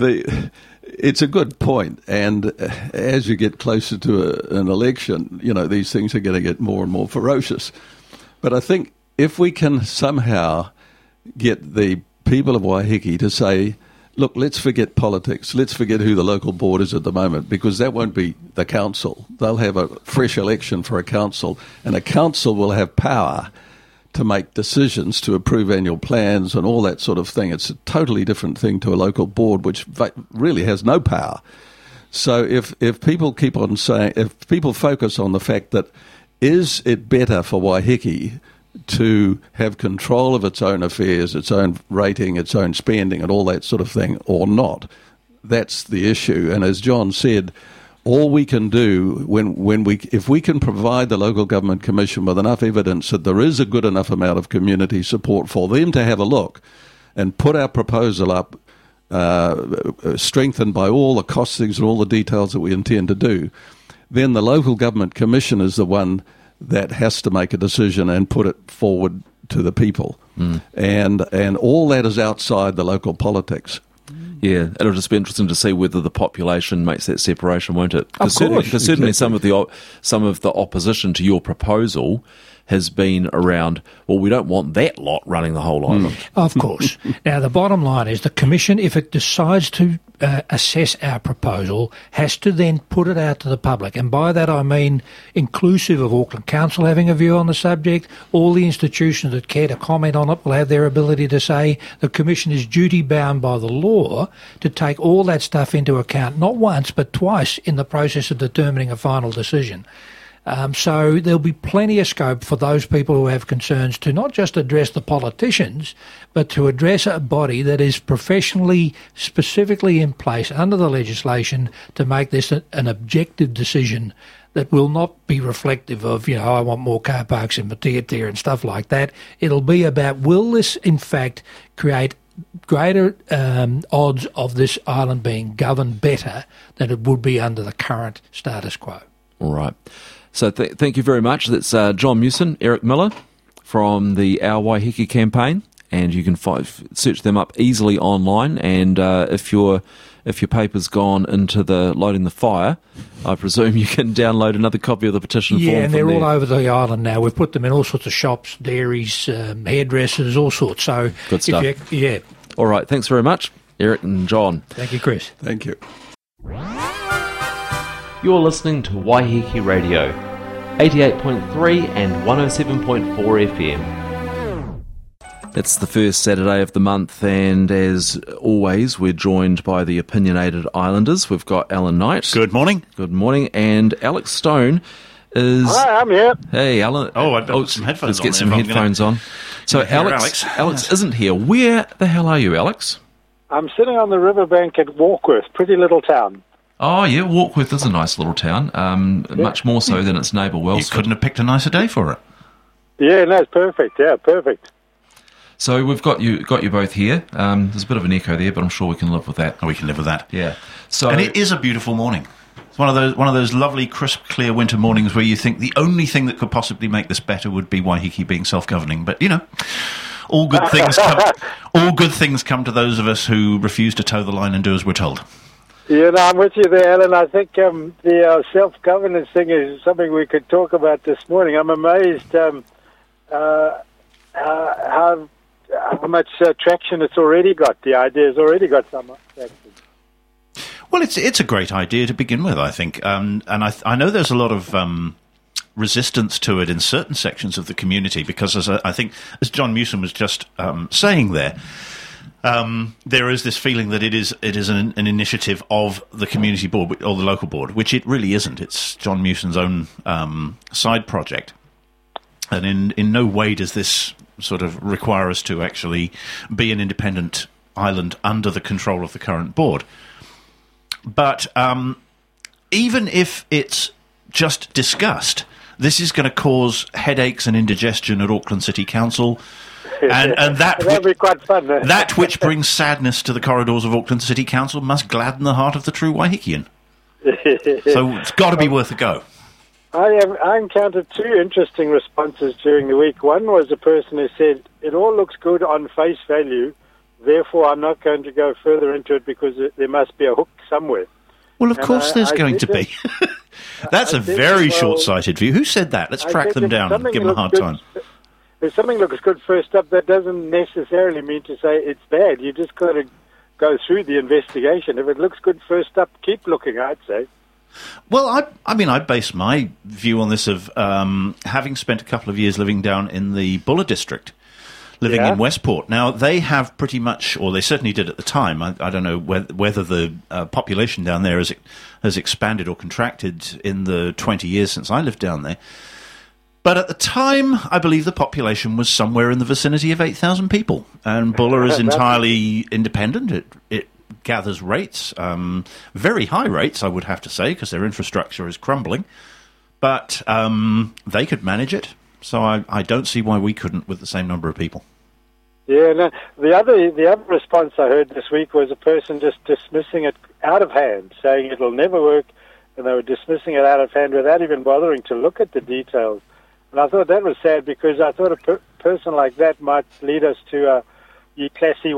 E: It's a good point, and as you get closer to an election, these things are going to get more and more ferocious. But I think if we can somehow get the people of Waiheke to say, look, let's forget politics. Let's forget who the local board is at the moment, because that won't be the council. They'll have a fresh election for a council, and a council will have power to make decisions, to approve annual plans and all that sort of thing. It's a totally different thing to a local board, which really has no power. So if people keep on saying, if people focus on the fact that, is it better for Waiheke to have control of its own affairs, its own rating, its own spending and all that sort of thing, or not? That's the issue. And as John said, all we can do if we can provide the Local Government Commission with enough evidence that there is a good enough amount of community support for them to have a look and put our proposal up, strengthened by all the costings and all the details that we intend to do, then the Local Government Commission is the one that has to make a decision and put it forward to the people. And all that is outside the local politics.
A: Yeah, it'll just be interesting to see whether the population makes that separation, won't it?
D: Of course.
A: Because certainly some of the opposition to your proposal has been around, well, we don't want that lot running the whole island.
D: Of course. Now, the bottom line is the Commission, if it decides to assess our proposal, has to then put it out to the public. And by that I mean inclusive of Auckland Council having a view on the subject. All the institutions that care to comment on it will have their ability to say the Commission is duty-bound by the law to take all that stuff into account, not once but twice in the process of determining a final decision. So there'll be plenty of scope for those people who have concerns to not just address the politicians, but to address a body that is professionally, specifically in place under the legislation to make this an objective decision that will not be reflective of, I want more car parks in Matiatia and stuff like that. It'll be about, will this in fact create greater odds of this island being governed better than it would be under the current status quo?
A: All right. So thank you very much. That's John Mewson, Eric Miller from the Our Waiheke campaign, and you can search them up easily online. And if your paper's gone into the loading the fire, I presume you can download another copy of the petition form.
D: Yeah, and they're all over the island now. We've put them in all sorts of shops, dairies, hairdressers, all sorts. So
A: good stuff.
D: Yeah.
A: All right. Thanks very much. Eric and John.
D: Thank you, Chris.
E: Thank you.
A: You're listening to Waiheke Radio, 88.3 and 107.4 FM. It's the first Saturday of the month, and as always, we're joined by the opinionated Islanders. We've got Alan Knight.
F: Good morning.
A: Good morning. And Alex Stone is...
G: Hi, I'm here.
A: Hey, Alan.
F: I've got some headphones
A: Let's get some headphones on. So Alex isn't here. Where the hell are you, Alex?
G: I'm sitting on the riverbank at Warkworth, pretty little town.
A: Oh, yeah, Warkworth is a nice little town, much more so than its neighbour Wellsford.
F: You couldn't have picked a nicer day for it.
G: Yeah, no, it's perfect. Yeah, perfect.
A: So we've got you both here. There's a bit of an echo there, but I'm sure we can live with that.
F: We can live with that.
A: Yeah. So,
F: and it is a beautiful morning. It's one of those lovely, crisp, clear winter mornings where you think the only thing that could possibly make this better would be Waiheke being self-governing. But all good things come to those of us who refuse to toe the line and do as we're told.
G: Yeah, no, I'm with you there, Alan. I think the self-governance thing is something we could talk about this morning. I'm amazed how much traction it's already got. The idea's already got some traction.
F: Well, it's a great idea to begin with, I think. And I know there's a lot of resistance to it in certain sections of the community because, as John Mewson was just saying there is this feeling that it is an initiative of the community board or the local board, which it really isn't. It's John Mewson's own side project. And in no way does this sort of require us to actually be an independent island under the control of the current board. But even if it's just discussed, this is going to cause headaches and indigestion at Auckland City Council. And
G: that'd be quite fun.
F: That which brings sadness to the corridors of Auckland City Council must gladden the heart of the true Waihekian. So it's got to be worth a go.
G: I encountered two interesting responses during the week. One was a person who said, it all looks good on face value, therefore I'm not going to go further into it because there must be a hook somewhere.
F: Well, of course there's going to be. That's a very short-sighted view. Who said that? Let's track them down and give them a hard time.
G: If something looks good first up, that doesn't necessarily mean to say it's bad. You just got to go through the investigation. If it looks good first up, keep looking, I'd say.
F: Well, I base my view on this of having spent a couple of years living down in the Buller district, living in Westport. Now, they have pretty much, or they certainly did at the time, I don't know whether the population down there has expanded or contracted in the 20 years since I lived down there. But at the time, I believe the population was somewhere in the vicinity of 8,000 people. And Buller is entirely independent. It gathers rates, very high rates, I would have to say, because their infrastructure is crumbling. But they could manage it. So I don't see why we couldn't with the same number of people.
G: Yeah, no, the other response I heard this week was a person just dismissing it out of hand, saying it'll never work, and they were dismissing it out of hand without even bothering to look at the details. And I thought that was sad because I thought a person like that might lead us to your classic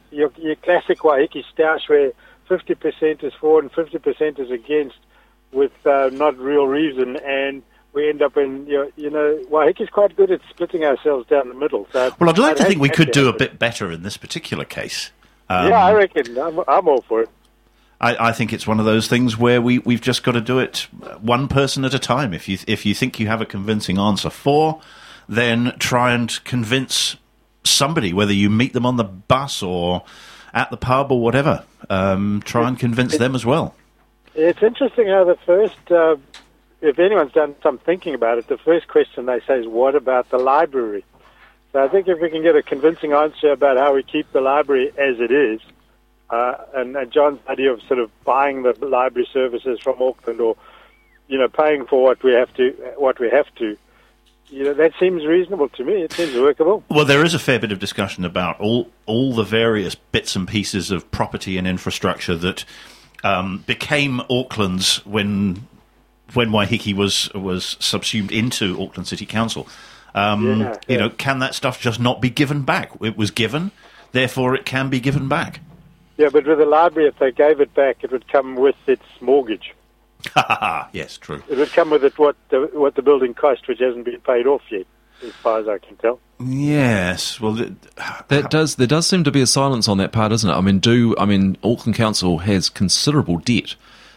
G: Waiheke stoush where 50% is for and 50% is against with not real reason, and we end up in, Waiheke's quite good at splitting ourselves down the middle. So
F: well, I'd like to think we could do a bit better in this particular case.
G: Yeah, I reckon. I'm all for it.
F: I think it's one of those things where we've just got to do it one person at a time. If you think you have a convincing answer for, then try and convince somebody, whether you meet them on the bus or at the pub or whatever. Try and convince them as well.
G: It's interesting how the first, if anyone's done some thinking about it, the first question they say is, what about the library? So I think if we can get a convincing answer about how we keep the library as it is, and John's idea of sort of buying the library services from Auckland, or paying for what we have to, that seems reasonable to me. It seems workable.
F: Well, there is a fair bit of discussion about all the various bits and pieces of property and infrastructure that became Auckland's when Waiheke was subsumed into Auckland City Council. Can that stuff just not be given back? It was given, therefore it can be given back.
G: Yeah, but with the library, if they gave it back, it would come with its mortgage.
F: Yes, true.
G: It would come with it what the building cost, which hasn't been paid off yet, as far as I can tell.
F: Yes, well,
A: There does seem to be a silence on that part, isn't it? I mean, Auckland Council has considerable debt.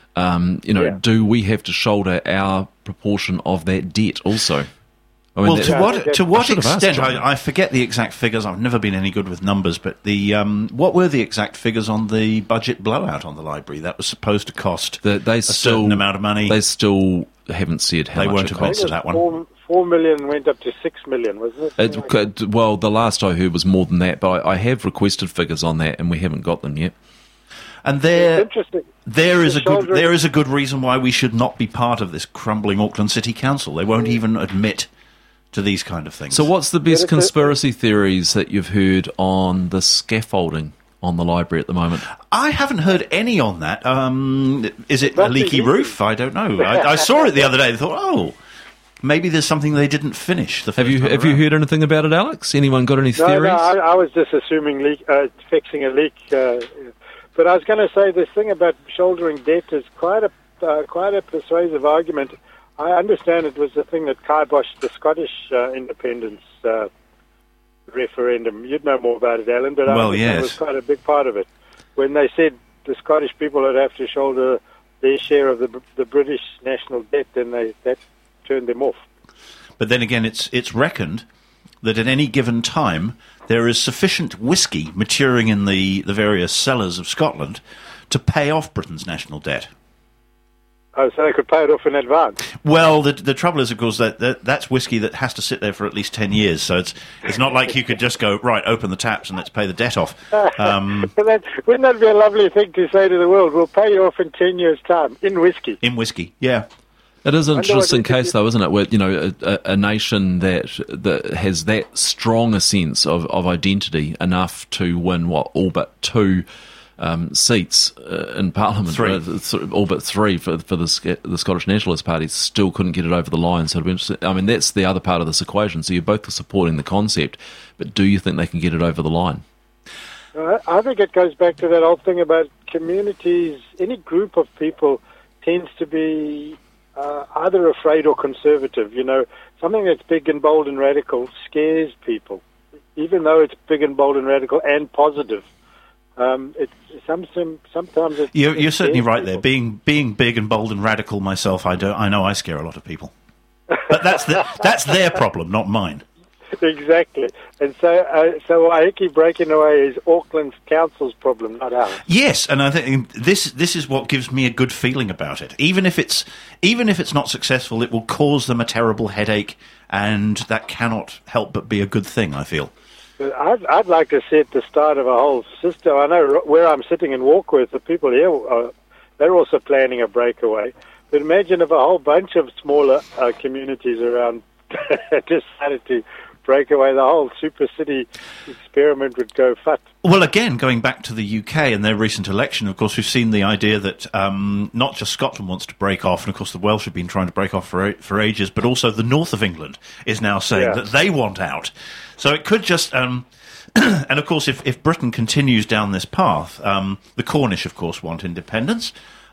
A: Do we have to shoulder our proportion of that debt also? I mean,
F: to what
A: should have asked
F: extent?
A: John.
F: I forget the exact figures. I've never been any good with numbers, but what were the exact figures on the budget blowout on the library? That was supposed to cost a certain amount of money.
A: They still haven't said how
F: they
A: much
F: won't
A: it
F: have answered
A: cost.
F: that one.
G: 4 million went up to 6 million, wasn't it?
A: Well, the last I heard was more than that, but I have requested figures on that, and we haven't got them yet.
F: And
G: interesting.
F: there is a good reason why we should not be part of this crumbling Auckland City Council. They won't even admit to these kind of things.
A: So what's the best conspiracy theories that you've heard on the scaffolding on the library at the moment?
F: I haven't heard any on that. Is it a leaky roof? I don't know. I saw it the other day and thought, maybe there's something they didn't finish. Have you heard
A: anything about it, Alex? Anyone got any theories?
G: No, I was just assuming fixing a leak. But I was going to say this thing about shouldering debt is quite a persuasive argument. I understand it was the thing that kiboshed the Scottish independence referendum. You'd know more about it, Alan, but I understand it was quite a big part of it. When they said the Scottish people would have to shoulder their share of the British national debt, then that turned them off.
F: But then again, it's reckoned that at any given time there is sufficient whiskey maturing in the various cellars of Scotland to pay off Britain's national debt.
G: Oh, so they could pay it off in advance.
F: Well, the trouble is, of course, that's whiskey that has to sit there for at least 10 years. So it's not like you could just go, right, open the taps and let's pay the debt off.
G: Wouldn't that be a lovely thing to say to the world? We'll pay you off in 10 years' time, in whiskey.
F: In whiskey, yeah.
A: It is an interesting case, though, isn't it? Where a nation that has that strong a sense of identity enough to win all but 2 seats in Parliament,
F: 3.
A: All but 3 for the Scottish Nationalist Party, still couldn't get it over the line. So that's the other part of this equation. So you're both supporting the concept, but do you think they can get it over the line?
G: I think it goes back to that old thing about communities. Any group of people tends to be either afraid or conservative. Something that's big and bold and radical scares people, even though it's big and bold and radical and positive. Sometimes
F: you're certainly right there. Being big and bold and radical myself, I know I scare a lot of people, but that's their problem, not mine.
G: Exactly, and so Waiheke breaking away is Auckland Council's problem, not ours.
F: Yes, and I think this is what gives me a good feeling about it. Even if it's not successful, it will cause them a terrible headache, and that cannot help but be a good thing, I feel.
G: I'd like to see at the start of a whole system. I know where I'm sitting in Walkworth, the people here, they're also planning a breakaway. But imagine if a whole bunch of smaller communities around decided to break away, the whole super city experiment would go fut.
F: Well, again, going back to the UK and their recent election, of course, we've seen the idea that not just Scotland wants to break off, and of course the Welsh have been trying to break off for ages, but also the north of England is now saying that they want out. So it could just... and of course, if Britain continues down this path, the Cornish, of course, want independence.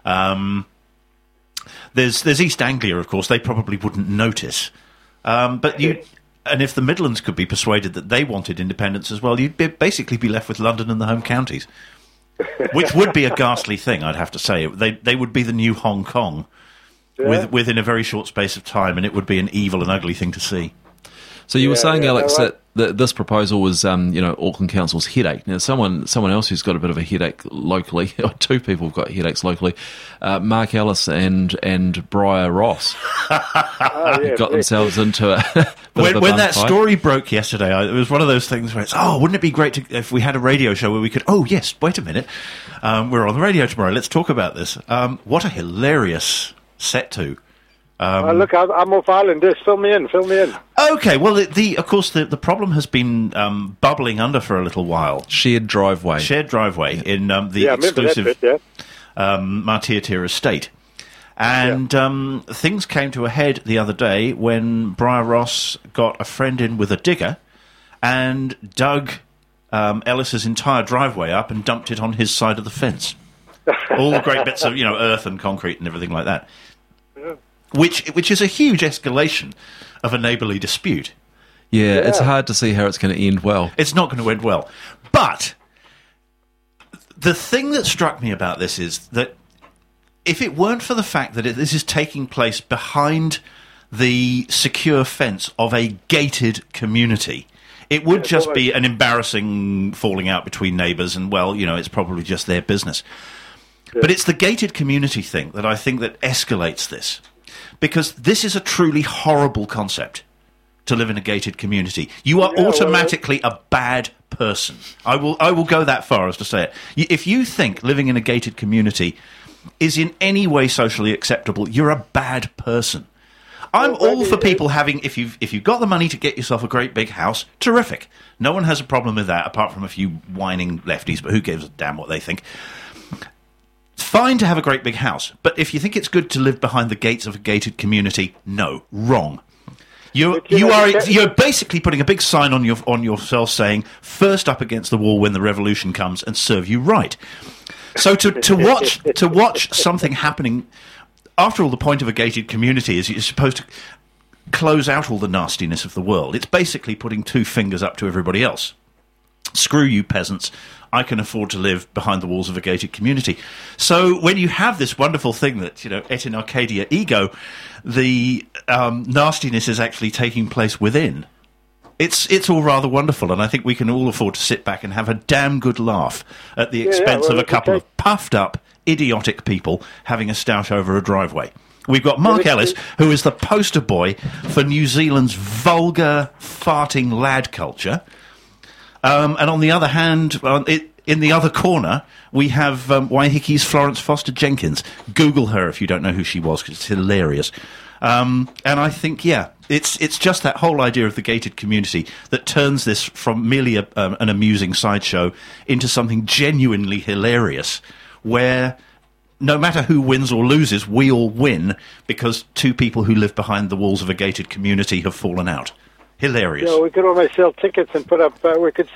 F: There's East Anglia, of course, they probably wouldn't notice. And if the Midlands could be persuaded that they wanted independence as well, you'd basically be left with London and the home counties, which would be a ghastly thing, I'd have to say. They would be the new Hong Kong within a very short space of time, and it would be an evil and ugly thing to see.
A: So you were saying, Alex, that this proposal was, Auckland Council's headache. Now, someone else who's got a bit of a headache locally, or 2 people have got headaches locally, Mark Ellis and Briar Ross got themselves into a
F: when that story broke yesterday, it was one of those things where it's, wouldn't it be great if we had a radio show where we could, yes, wait a minute, we're on the radio tomorrow, let's talk about this. What a hilarious set to.
G: Look, I'm off island. Just fill me in.
F: Okay, well, of course, the problem has been bubbling under for a little while.
A: Shared driveway
F: in the exclusive Matiatia estate. And things came to a head the other day when Briar Ross got a friend in with a digger and dug Ellis's entire driveway up and dumped it on his side of the fence. All the great bits of earth and concrete and everything like that. Which is a huge escalation of a neighbourly dispute.
A: Yeah, it's hard to see how it's going to end well.
F: It's not going to end well. But the thing that struck me about this is that if it weren't for the fact that this is taking place behind the secure fence of a gated community, it would just be an embarrassing falling out between neighbours, and, well, it's probably just their business. Yeah. But it's the gated community thing that I think that escalates this, because this is a truly horrible concept, to live in a gated community. You are automatically a bad person. I will go that far as to say it. If you think living in a gated community is in any way socially acceptable, you're a bad person. I'm all for people having, if you've got the money to get yourself a great big house, terrific. No one has a problem with that, apart from a few whining lefties, but who gives a damn what they think. It's fine to have a great big house, but if you think it's good to live behind the gates of a gated community, no, wrong. You're basically putting a big sign on yourself saying, first up against the wall when the revolution comes and serve you right. So to watch something happening, after all, the point of a gated community is you're supposed to close out all the nastiness of the world. It's basically putting two fingers up to everybody else. Screw you, peasants. I can afford to live behind the walls of a gated community. So when you have this wonderful thing that, et in Arcadia ego, the nastiness is actually taking place within. It's all rather wonderful, and I think we can all afford to sit back and have a damn good laugh at the expense of a couple of puffed up, idiotic people having a stout over a driveway. We've got Mark Ellis, who is the poster boy for New Zealand's vulgar, farting lad culture. And on the other hand, in the other corner, we have Waihiki's Florence Foster Jenkins. Google her if you don't know who she was, because it's hilarious. And I think, it's just that whole idea of the gated community that turns this from merely an amusing sideshow into something genuinely hilarious, where no matter who wins or loses, we all win because two people who live behind the walls of a gated community have fallen out. Hilarious.
G: Yeah, we could almost sell tickets and put up.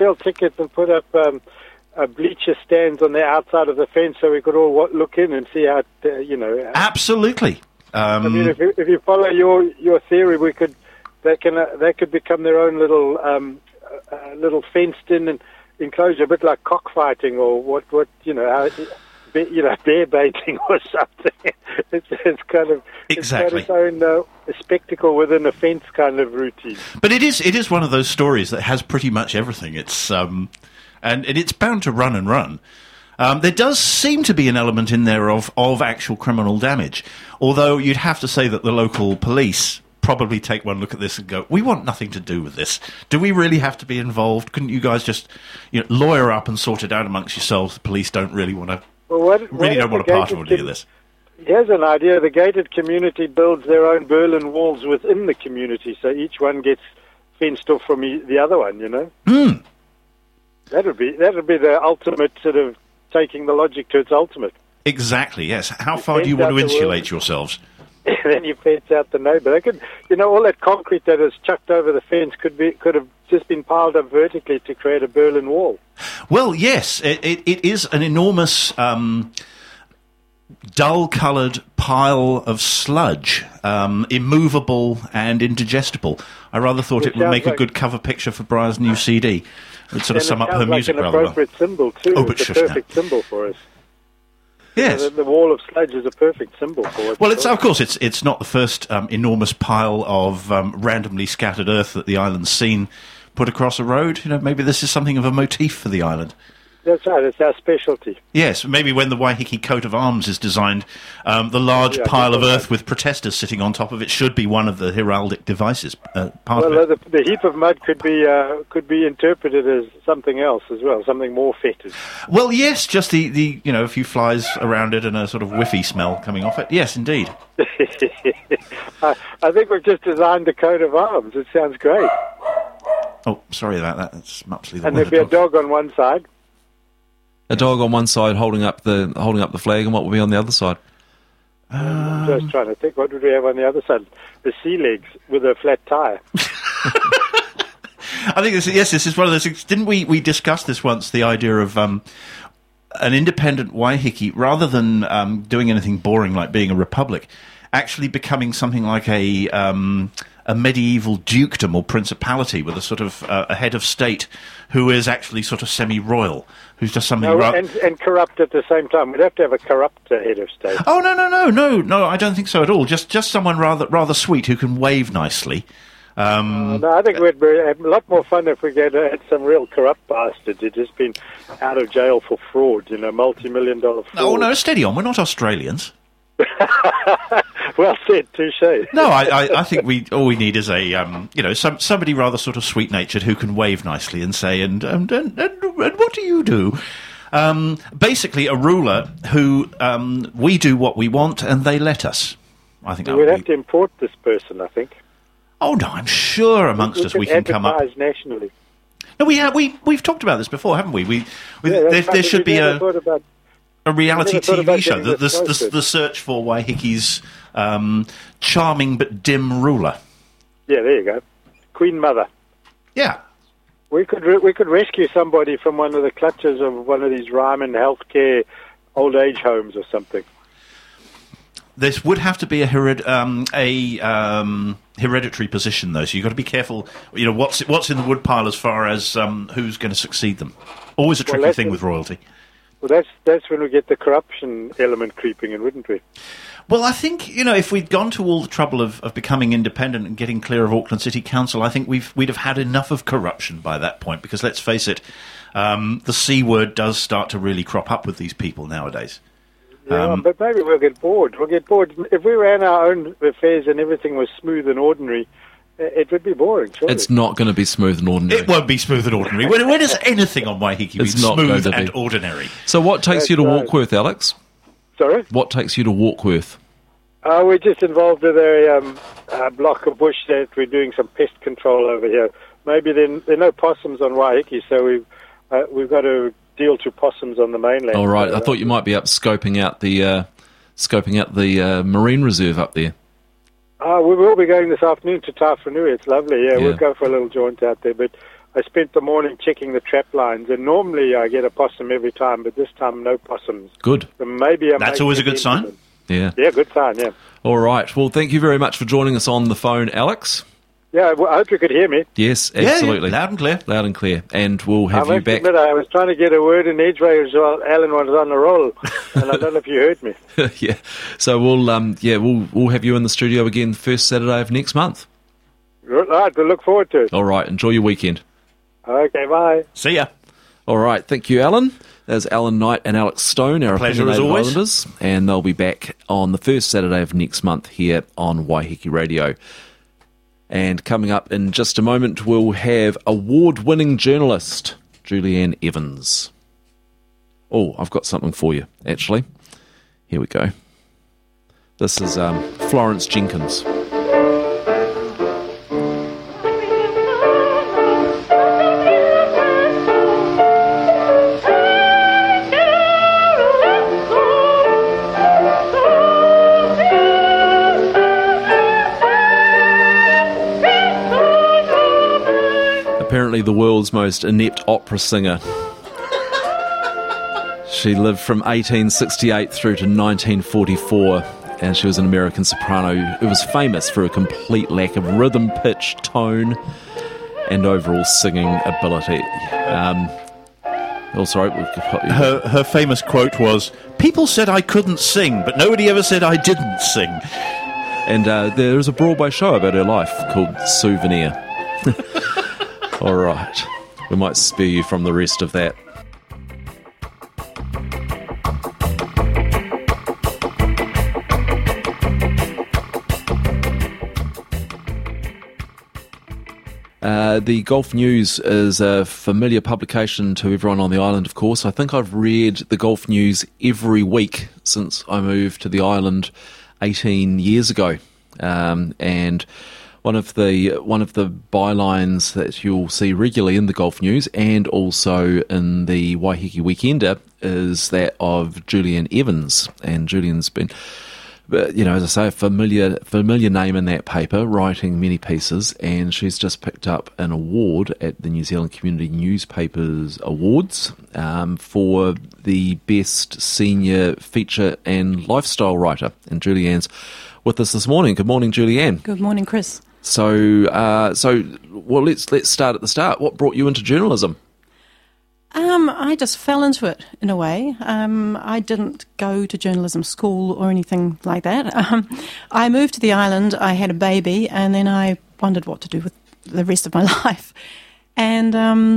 G: Bleacher stands on the outside of the fence, so we could all look in and see how.
F: Absolutely.
G: I mean, if you follow your theory, they could become their own little fenced-in enclosure, a bit like cockfighting or bear baiting or something. It's kind of
F: exactly
G: its own spectacle within a fence kind of routine.
F: But it is one of those stories that has pretty much everything. It's and it's bound to run and run. There does seem to be an element in there of actual criminal damage, although you'd have to say that the local police probably take one look at this and go, we want nothing to do with this. Do we really have to be involved? Couldn't you guys just lawyer up and sort it out amongst yourselves? The police don't really want to don't want to part of any of this.
G: Here's an idea. The gated community builds their own Berlin walls within the community, so each one gets fenced off from the other one, That would be the ultimate sort of taking the logic to its ultimate.
F: Exactly, yes. How far do you want to insulate yourselves?
G: Then you fence out the neighbour. They could, all that concrete that is chucked over the fence could have just been piled up vertically to create a Berlin Wall. Well,
F: yes, it is an enormous, dull-coloured pile of sludge, immovable and indigestible. I rather thought it would make a good cover picture for Briar's new CD. It would sort of sum up her music rather well.
G: It's an appropriate symbol, too.
F: Oh, but
G: it's a perfect symbol for us.
F: Yes.
G: The wall of sludge is a perfect symbol for it.
F: Well, of course, it's not the first enormous pile of randomly scattered earth that the island's seen put across a road. Maybe this is something of a motif for the island.
G: That's right, it's our specialty.
F: Yes, maybe when the Waiheke coat of arms is designed, the large pile of earth with protesters sitting on top of it should be one of the heraldic devices.
G: The heap of mud could be interpreted as something else as well, something more fetid.
F: Well, yes, just the a few flies around it and a sort of whiffy smell coming off it. Yes, indeed.
G: I think we've just designed a coat of arms. It sounds great.
F: Oh, sorry about that. That's Mupsley.
G: And there'd be a dog on one side.
A: A dog on one side holding up the flag, and what would be on the other side?
G: Just trying to think, what would we have on the other side? The sea legs with a flat tire.
F: I think this is one of those things. Didn't we discuss this once? The idea of an independent Waiheke, rather than doing anything boring like being a republic, actually becoming something like a medieval dukedom or principality with a sort of a head of state who is actually sort of semi-royal, who's just something...
G: and corrupt at the same time. We'd have to have a corrupt head of state.
F: Oh, no, I don't think so at all. Just someone rather sweet who can wave nicely.
G: No, I think we'd have a lot more fun if we had some real corrupt bastards who'd just been out of jail for fraud, multi-million-dollar fraud.
F: Oh, no, steady on. We're not Australians.
G: Well said, touche.
F: No, I think all we need is a somebody rather sort of sweet-natured who can wave nicely and say, and what do you do? Basically, a ruler who we do what we want and they let us. I think
G: we'd have to import this person, I think.
F: Oh no, I'm sure amongst us we can come up
G: nationally.
F: No, we've talked about this before, haven't we? There should be a reality TV show, the search for Waiheke's charming but dim ruler.
G: Yeah, there you go, Queen Mother.
F: Yeah,
G: we could rescue somebody from one of the clutches of one of these Ryman healthcare old age homes or something.
F: This would have to be a hereditary position, though. So you've got to be careful. What's in the woodpile as far as who's going to succeed them. Always a tricky thing with royalty.
G: Well, that's when we get the corruption element creeping in, wouldn't we?
F: Well, I think if we'd gone to all the trouble of becoming independent and getting clear of Auckland City Council, I think we'd have had enough of corruption by that point. Because let's face it, the C word does start to really crop up with these people nowadays.
G: Yeah, but maybe we'll get bored. If we ran our own affairs and everything was smooth and ordinary, it would be boring, surely.
A: It's not going to be smooth and ordinary.
F: It won't be smooth and ordinary. When has anything on Waiheke been smooth and ordinary?
A: So what takes you to Warkworth, Alex?
G: Sorry?
A: What takes you to Warkworth?
G: We're just involved with a block of bush that we're doing some pest control over here. Maybe there are no possums on Waiheke, so we've got to deal to possums on the mainland.
A: All right, I thought you might be up scoping out the marine reserve up there.
G: We will be going this afternoon to Tawhanui. It's lovely. Yeah, we'll go for a little jaunt out there. But I spent the morning checking the trap lines, and normally I get a possum every time, but this time no possums.
A: Good.
G: So maybe
F: that's always a good sign.
A: Yeah.
G: Yeah, good sign. Yeah.
A: All right. Well, thank you very much for joining us on the phone, Alex.
G: Yeah, well, I hope you could hear me.
A: Yes, absolutely.
F: Yeah, loud and clear.
A: Loud and clear. And we'll have you back.
G: I was trying to get a word in edgeways while Alan was on the roll, and I don't know if you heard me.
A: Yeah. So we'll have you in the studio again first Saturday of next month.
G: Right, we'll look forward to it.
A: All right. Enjoy your weekend.
G: Okay, bye.
F: See ya.
A: All right. Thank you, Alan. There's Alan Knight and Alex Stone, our
F: Pleasure as always.
A: Islanders, and they'll be back on the first Saturday of next month here on Waiheke Radio. And coming up in just a moment, we'll have award-winning journalist Julianne Evans. Oh, I've got something for you, actually. Here we go. This is Florence Jenkins. Apparently the world's most inept opera singer. She lived from 1868 through to 1944, and she was an American soprano who was famous for a complete lack of rhythm, pitch, tone, and overall singing ability.
F: Her famous quote was, "People said I couldn't sing, but nobody ever said I didn't sing."
A: And there was a Broadway show about her life called Souvenir. All right, we might spare you from the rest of that. The Golf News is a familiar publication to everyone on the island, of course. I think I've read the Golf News every week since I moved to the island 18 years ago. And one of the bylines that you'll see regularly in the Golf News and also in the Waiheke Weekender is that of Julianne Evans. And Julian's been But, as I say, a familiar name in that paper, writing many pieces, and she's just picked up an award at the New Zealand Community Newspapers Awards for the Best Senior Feature and Lifestyle Writer. And Julianne's with us this morning. Good morning, Julianne.
H: Good morning, Chris.
A: So let's start at the start. What brought you into journalism?
H: I just fell into it in a way. I didn't go to journalism school or anything like that. I moved to the island, I had a baby, and then I wondered what to do with the rest of my life. And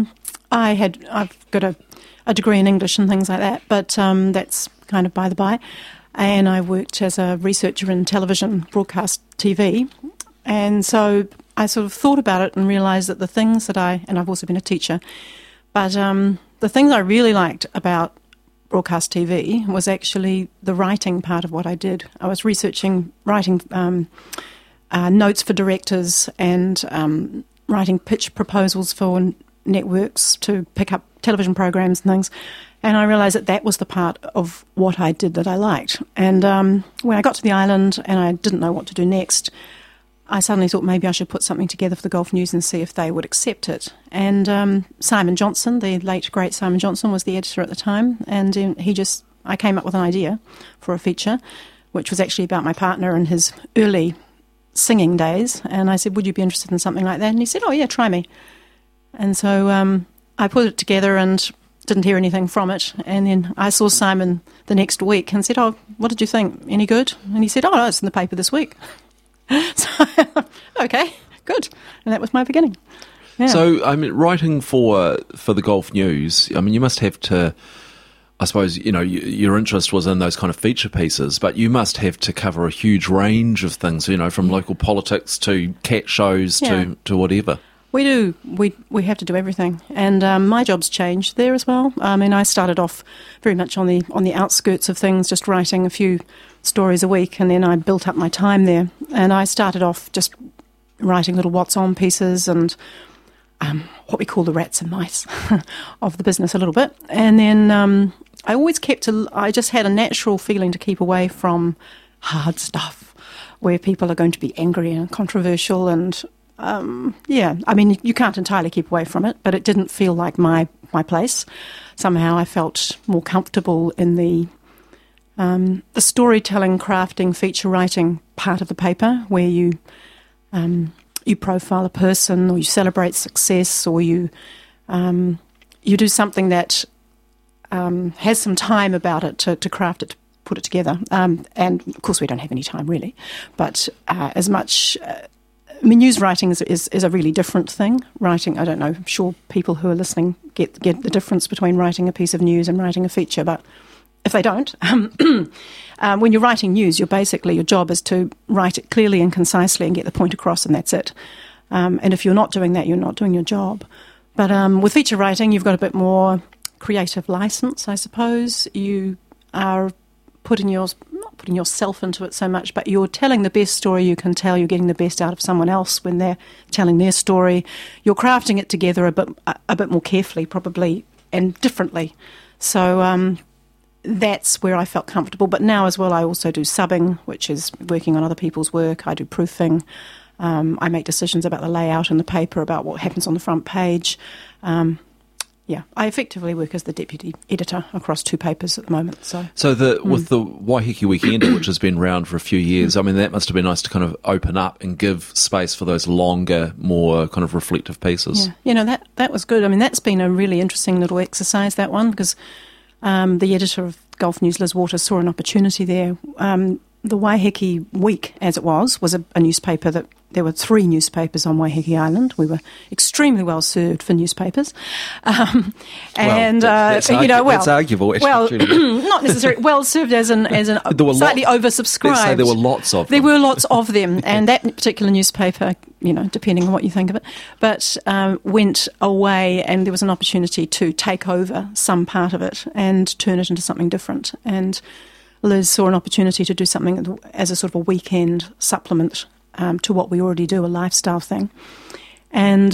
H: I've got a degree in English and things like that, but that's kind of by the by. And I worked as a researcher in television, broadcast TV. And so I sort of thought about it and realised that the things that and I've also been a teacher, but the things I really liked about broadcast TV was actually the writing part of what I did. I was writing notes for directors and writing pitch proposals for networks to pick up television programs and things. And I realised that was the part of what I did that I liked. And when I got to the island and I didn't know what to do next, I suddenly thought maybe I should put something together for the Gulf News and see if they would accept it. And Simon Johnson, the late great Simon Johnson, was the editor at the time, and I came up with an idea for a feature, which was actually about my partner and his early singing days. And I said, would you be interested in something like that? And he said, oh yeah, try me. And so I put it together and didn't hear anything from it. And then I saw Simon the next week and said, oh, what did you think? Any good? And he said, oh, no, it's in the paper this week. So, okay, good. And that was my beginning. Yeah.
A: So, writing for the Gulf News, you must have to, I suppose, your interest was in those kind of feature pieces, but you must have to cover a huge range of things, from local politics to cat shows to whatever.
H: We do. We have to do everything. And my job's changed there as well. I started off very much on the outskirts of things, just writing a few stories a week, and then I built up my time there. And I started off just writing little what's on pieces and what we call the rats and mice of the business a little bit. And then I always I just had a natural feeling to keep away from hard stuff where people are going to be angry and controversial and you can't entirely keep away from it, but it didn't feel like my place. Somehow I felt more comfortable in the storytelling, crafting, feature writing part of the paper, where you profile a person, or you celebrate success, or you do something that has some time about it to craft it, to put it together. And of course, we don't have any time really, but as much. News writing is a really different thing. Writing, I don't know, I'm sure people who are listening get the difference between writing a piece of news and writing a feature, but if they don't, when you're writing news, your job is to write it clearly and concisely and get the point across, and that's it. And if you're not doing that, you're not doing your job. But with feature writing, you've got a bit more creative license, I suppose. You are not putting yourself into it so much, but you're telling the best story you can tell. You're getting the best out of someone else when they're telling their story. You're crafting it together a bit more carefully, probably, and differently. So that's where I felt comfortable. But now as well, I also do subbing, which is working on other people's work. I do proofing. I make decisions about the layout in the paper, about what happens on the front page. I effectively work as the deputy editor across 2 papers at the moment.
A: So with the Waiheke Weekender, which has been around for a few years, that must have been nice to kind of open up and give space for those longer, more kind of reflective pieces.
H: Yeah, that was good. That's been a really interesting little exercise, that one, because the editor of Gulf News, Liz Waters, saw an opportunity there. The Waiheke Week, as it was a newspaper that there were 3 newspapers on Waiheke Island. We were extremely well served for newspapers,
A: that's arguable.
H: Not necessarily well served as an slightly oversubscribed.
A: Let's say there were lots of them.
H: There were lots of them, and that particular newspaper, depending on what you think of it, but went away, and there was an opportunity to take over some part of it and turn it into something different. And Liz saw an opportunity to do something as a sort of a weekend supplement to what we already do, a lifestyle thing. And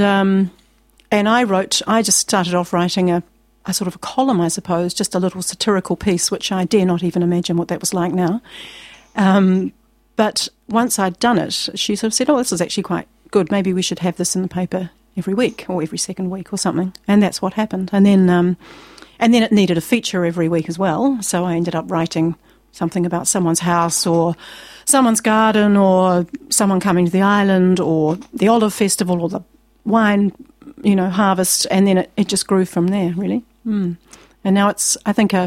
H: I just started off writing a sort of a column, I suppose, just a little satirical piece, which I dare not even imagine what that was like now. But once I'd done it, she sort of said, "Oh, this is actually quite good. Maybe we should have this in the paper every week or every second week or something." And that's what happened. And then it needed a feature every week as well. So I ended up writing something about someone's house or someone's garden or someone coming to the island or the olive festival or the wine, harvest. And then it just grew from there, really. And now it's, I think,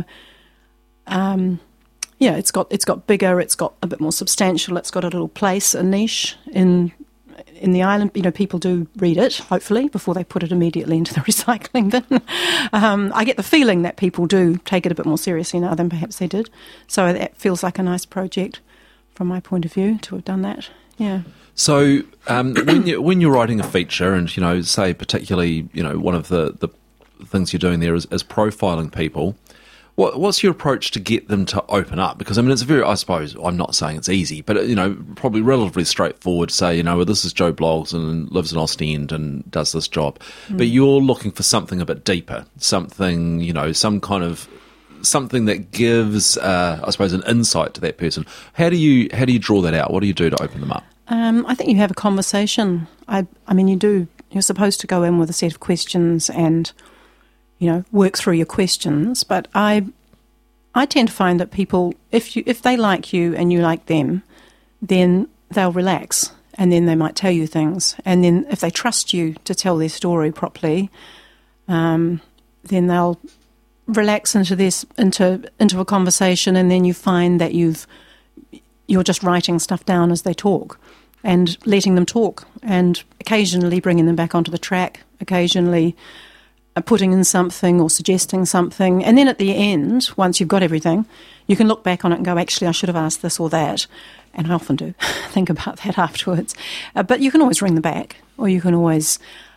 H: it's got bigger, it's got a bit more substantial, it's got a little place, a niche in the island. People do read it, hopefully, before they put it immediately into the recycling bin. I get the feeling that people do take it a bit more seriously now than perhaps they did. So that feels like a nice project from my point of view to have done that. Yeah.
A: So when you're writing a feature and, say particularly, one of the things you're doing there is profiling people, what's your approach to get them to open up? Because, it's I suppose, I'm not saying it's easy, but, probably relatively straightforward to say, well, this is Joe Bloggs and lives in Ostend and does this job. But you're looking for something a bit deeper, something, some kind of something that gives, I suppose, an insight to that person. How do you draw that out? What do you do to open them up?
H: I think you have a conversation. You're supposed to go in with a set of questions and, work through your questions. But I tend to find that people, if they like you and you like them, then they'll relax and then they might tell you things. And then if they trust you to tell their story properly, then they'll relax into a conversation, and then you find that you're just writing stuff down as they talk and letting them talk, and occasionally bringing them back onto the track, occasionally putting in something or suggesting something. And then at the end, once you've got everything, you can look back on it and go, actually, I should have asked this or that. And I often do think about that afterwards. But you can always ring them back, or you can always...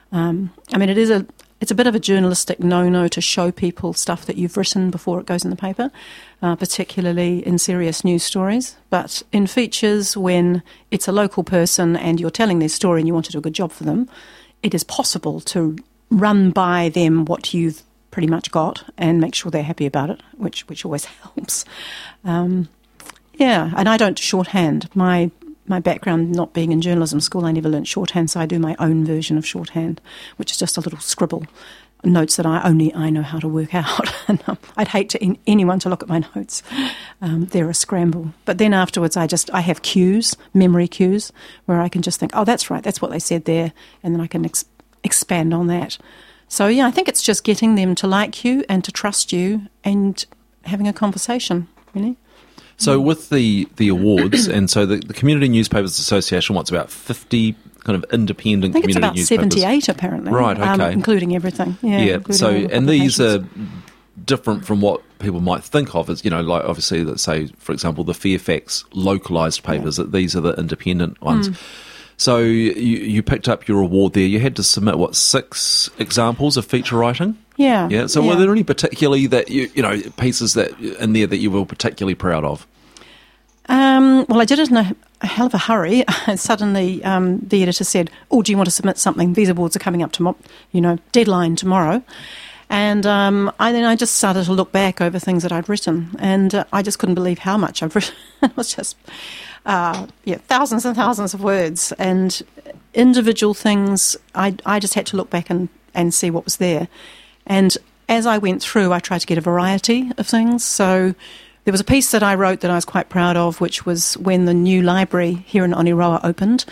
H: It's a bit of a journalistic no-no to show people stuff that you've written before it goes in the paper, particularly in serious news stories. But in features, when it's a local person and you're telling their story and you want to do a good job for them, it is possible to run by them what you've pretty much got and make sure they're happy about it, which always helps. And I don't shorthand. My background not being in journalism school, I never learnt shorthand, so I do my own version of shorthand, which is just a little scribble, notes that I know how to work out. And I'd hate anyone to look at my notes. They're a scramble. But then afterwards, I have cues, memory cues, where I can just think, oh, that's right, that's what they said there, and then I can expand on that. So, I think it's just getting them to like you and to trust you and having a conversation, really.
A: So with the awards, and so the Community Newspapers Association wants about 50 kind of independent community newspapers. I think it's about 78 apparently. Right, okay.
H: Including everything. Yeah.
A: So, and these are different from what people might think of as, like obviously, let's say, for example, the Fairfax localised papers, that these are the independent ones. So you picked up your award there. You had to submit, 6 examples of feature writing? Yeah. So were there any particularly that, pieces that in there that you were particularly proud of?
H: Well, I did it in a hell of a hurry. Suddenly the editor said, oh, do you want to submit something? These awards are coming up tomorrow, deadline tomorrow. And I just started to look back over things that I'd written, and I just couldn't believe how much I've written. It was just, thousands and thousands of words, and individual things. I just had to look back and see what was there. And as I went through, I tried to get a variety of things. So there was a piece that I wrote that I was quite proud of, which was when the new library here in Oniroa opened.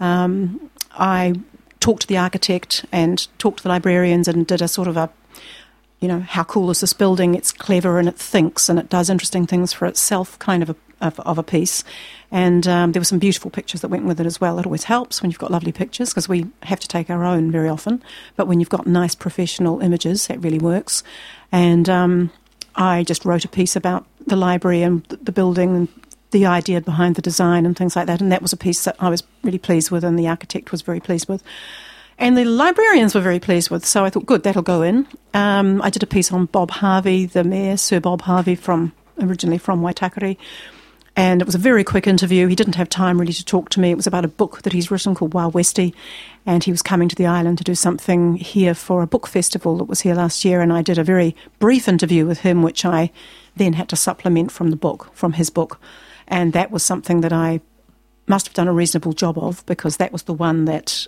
H: I talked to the architect and talked to the librarians and did a sort of how cool is this building? It's clever and it thinks and it does interesting things for itself kind of a piece. And there were some beautiful pictures that went with it as well. It always helps when you've got lovely pictures, because we have to take our own very often. But when you've got nice professional images, that really works. And I just wrote a piece about the library and the building and the idea behind the design and things like that. And that was a piece that I was really pleased with, and the architect was very pleased with. And the librarians were very pleased with, so I thought, good, that'll go in. I did a piece on Bob Harvey, the mayor, Sir Bob Harvey, originally from Waitakere. And it was a very quick interview. He didn't have time really to talk to me. It was about a book that he's written called Wild Westie, and he was coming to the island to do something here for a book festival that was here last year, and I did a very brief interview with him, which I then had to supplement from his book. and that was something that I must have done a reasonable job of, because that was the one that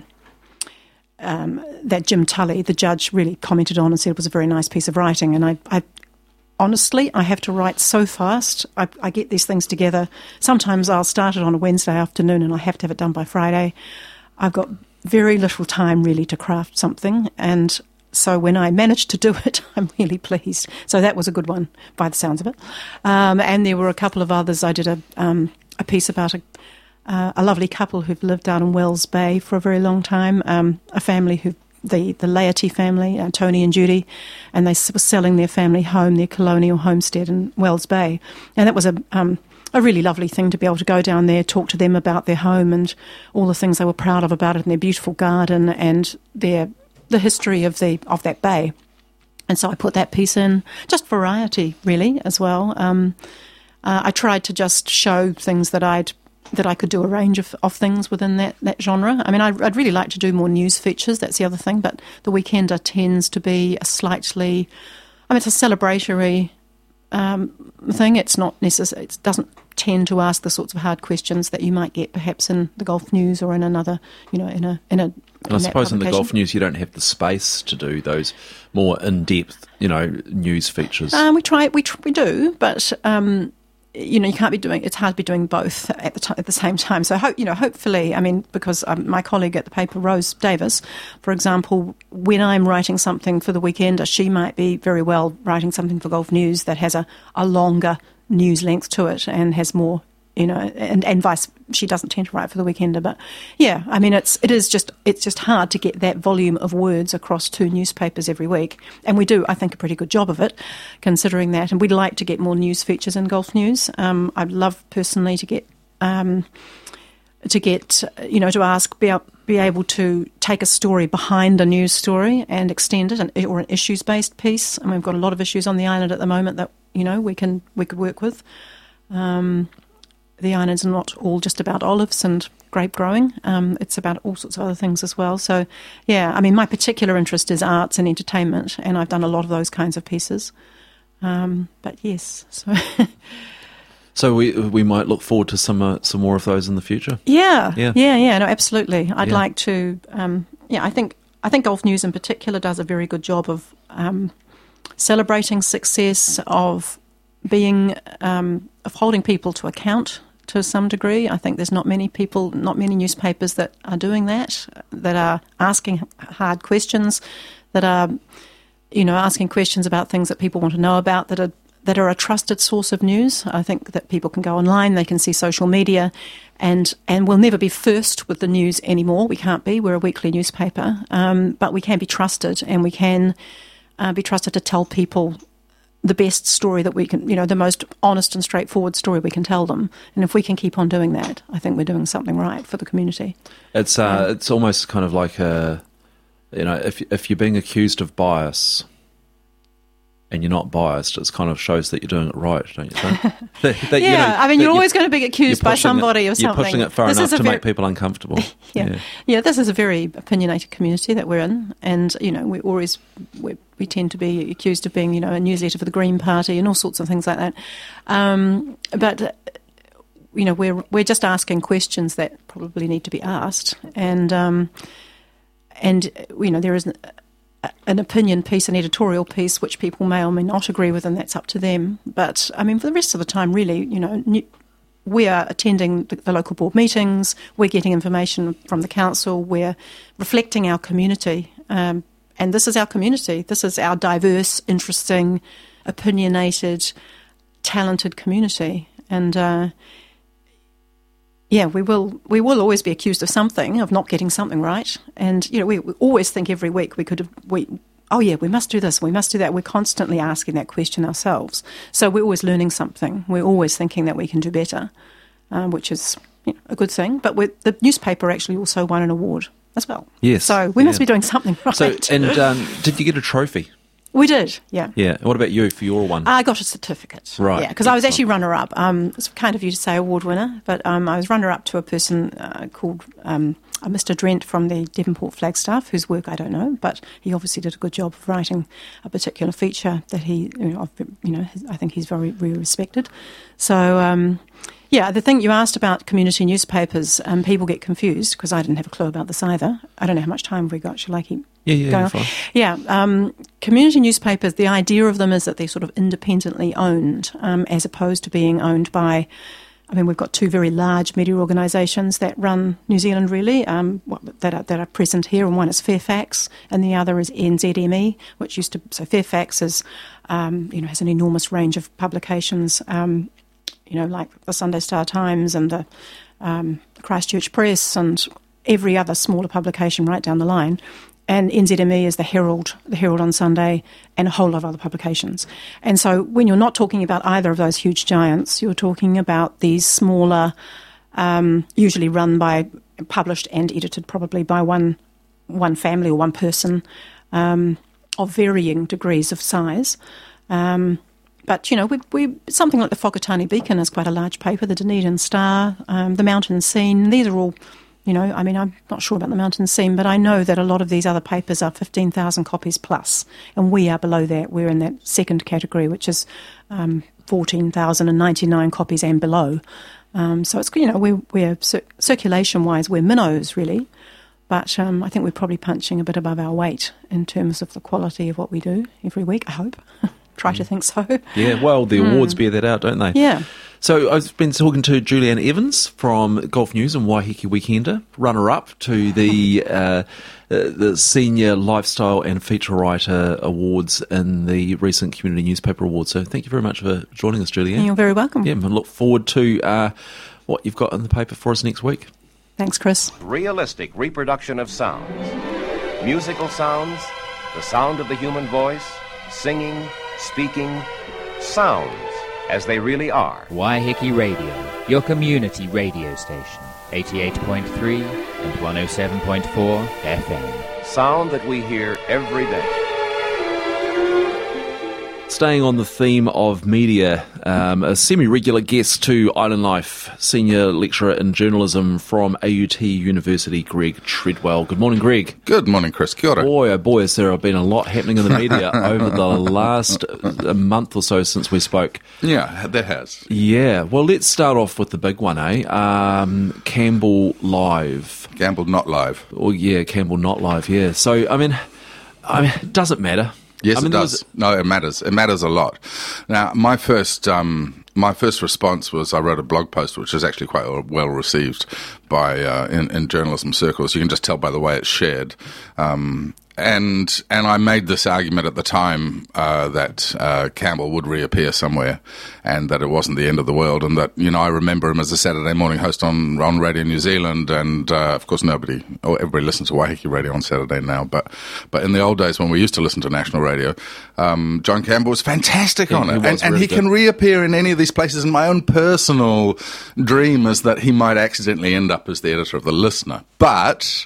H: that Jim Tully, the judge, really commented on and said it was a very nice piece of writing. And I honestly, I have to write so fast. I get these things together. Sometimes I'll start it on a Wednesday afternoon and I have to have it done by Friday. I've got very little time really to craft something, and so when I managed to do it, I'm really pleased. So that was a good one, by the sounds of it. And there were a couple of others. I did a piece about a lovely couple who've lived out in Wells Bay for a very long time, a family who, the Laity family, Tony and Judy, and they were selling their family home, their colonial homestead in Wells Bay. And that was a really lovely thing to be able to go down there, talk to them about their home and all the things they were proud of about it, and their beautiful garden and the history of that bay. And so I put that piece in, just variety really as well. I tried to just show things that I could do a range of things within that genre. I mean, I'd really like to do more news features, that's the other thing, but The Weekender tends to be it's a celebratory thing. It's not necessary. It doesn't tend to ask the sorts of hard questions that you might get perhaps in the Golf News or in another, in a.
A: And I suppose in the Golf News you don't have the space to do those more in-depth, news features.
H: We do, but you can't be doing. It's hard to be doing both at the same time. So hopefully, I mean, because my colleague at the paper, Rose Davis, for example, when I'm writing something for the Weekender, she might be very well writing something for Golf News that has a longer news length to it and has more, and vice. She doesn't tend to write for the Weekender, but yeah, I mean, it's just hard to get that volume of words across 2 newspapers every week, and we do, I think, a pretty good job of it, considering that. And we'd like to get more news features in Golf News. I'd love personally to get be able to take a story behind a news story and extend it, or an issues-based piece. And we've got a lot of issues on the island at the moment that we could work with. The island's not all just about olives and grape growing. It's about all sorts of other things as well. So, yeah, I mean, my particular interest is arts and entertainment, and I've done a lot of those kinds of pieces. But yes, so.
A: So we might look forward to some more of those in the future.
H: Yeah. No, absolutely. I'd like to. I think Golf News in particular does a very good job of celebrating success, of being of holding people to account to some degree. I think there's not many newspapers that are doing that are asking hard questions, that are asking questions about things that people want to know about, that are a trusted source of news. I think that people can go online, they can see social media, and we'll never be first with the news anymore. We can't be. We're a weekly newspaper, but we can be trusted, and we can be trusted to tell people the best story that we can, the most honest and straightforward story we can tell them. And if we can keep on doing that, I think we're doing something right for the community.
A: It's almost kind of like if you're being accused of bias and you're not biased, it kind of shows that you're doing it right, don't you think?
H: You're always going to be accused by somebody of something.
A: You're pushing it far enough to make people uncomfortable.
H: Yeah, this is a very opinionated community that we're in, and we tend to be accused of being, a newsletter for the Green Party and all sorts of things like that. But we're just asking questions that probably need to be asked, and there is an opinion piece, an editorial piece, which people may or may not agree with, and that's up to them. But, I mean, for the rest of the time, really, we are attending the local board meetings, we're getting information from the council, we're reflecting our community. And this is our community. This is our diverse, interesting, opinionated, talented community. And, we will always be accused of something, of not getting something right. And, we always think every week we must do this, we must do that. We're constantly asking that question ourselves. So we're always learning something. We're always thinking that we can do better, which is a good thing. But the newspaper actually also won an award as well.
A: Yes.
H: So we must be doing something right.
A: So, and did you get a trophy?
H: We did, yeah.
A: Yeah. And what about you for your one?
H: I got a certificate.
A: Right.
H: Yeah, because I was actually runner-up. It's kind of you to say award winner, but I was runner-up to a person called Mr. Drent from the Devonport Flagstaff, whose work I don't know, but he obviously did a good job of writing a particular feature that I think he's very, very respected. So, the thing you asked about community newspapers, people get confused because I didn't have a clue about this either. I don't know how much time have we got. Shall I keep going on?
A: Fine.
H: Yeah, community newspapers, the idea of them is that they're sort of independently owned as opposed to being owned by, we've got two very large media organisations that run New Zealand really, that are present here, and one is Fairfax and the other is NZME, so Fairfax is, has an enormous range of publications, like the Sunday Star Times and the Christchurch Press and every other smaller publication right down the line. And NZME is the Herald on Sunday, and a whole lot of other publications. And so when you're not talking about either of those huge giants, you're talking about these smaller, usually published and edited probably by one family or one person, of varying degrees of size. But, we something like the Whakatane Beacon is quite a large paper, the Dunedin Star, the Mountain Scene. These are all, I'm not sure about the Mountain Scene, but I know that a lot of these other papers are 15,000 copies plus, and we are below that. We're in that second category, which is 14,099 copies and below. So it's, we're circulation-wise, we're minnows, really. But I think we're probably punching a bit above our weight in terms of the quality of what we do every week, I hope. Try to think so.
A: Yeah, well, the awards bear that out, don't they?
H: Yeah.
A: So I've been talking to Julianne Evans from Golf News and Waiheke Weekender, runner-up to the Senior Lifestyle and Feature Writer Awards in the recent Community Newspaper Awards. So thank you very much for joining us, Julianne.
H: You're very welcome.
A: Yeah, and I look forward to what you've got in the paper for us next week.
H: Thanks, Chris.
I: Realistic reproduction of sounds. Musical sounds, the sound of the human voice, singing, speaking, sounds as they really are.
J: Waiheke Radio, your community radio station. 88.3 and 107.4 FM.
I: Sound that we hear every day.
A: Staying on the theme of media, a semi-regular guest to Island Life, Senior Lecturer in Journalism from AUT University, Greg Treadwell. Good morning, Greg.
K: Good morning, Chris. Kia ora.
A: Boy, oh boy, has there been a lot happening in the media over the last month or so since we spoke.
K: Yeah, there has.
A: Yeah, well, let's start off with the big one, Campbell Live.
K: Campbell Not Live.
A: Oh, yeah, Campbell Not Live, yeah. So, it doesn't matter.
K: Yes, it does. No, it matters. It matters a lot. Now, my first response was I wrote a blog post, which is actually quite well received by in journalism circles. You can just tell by the way it's shared. And I made this argument at the time that Campbell would reappear somewhere, and that it wasn't the end of the world, and that I remember him as a Saturday morning host on Radio New Zealand, and of course everybody listens to Waiheke Radio on Saturday now, but in the old days when we used to listen to national radio, John Campbell was fantastic on it, and he can reappear in any of these places. And my own personal dream is that he might accidentally end up as the editor of The Listener, but.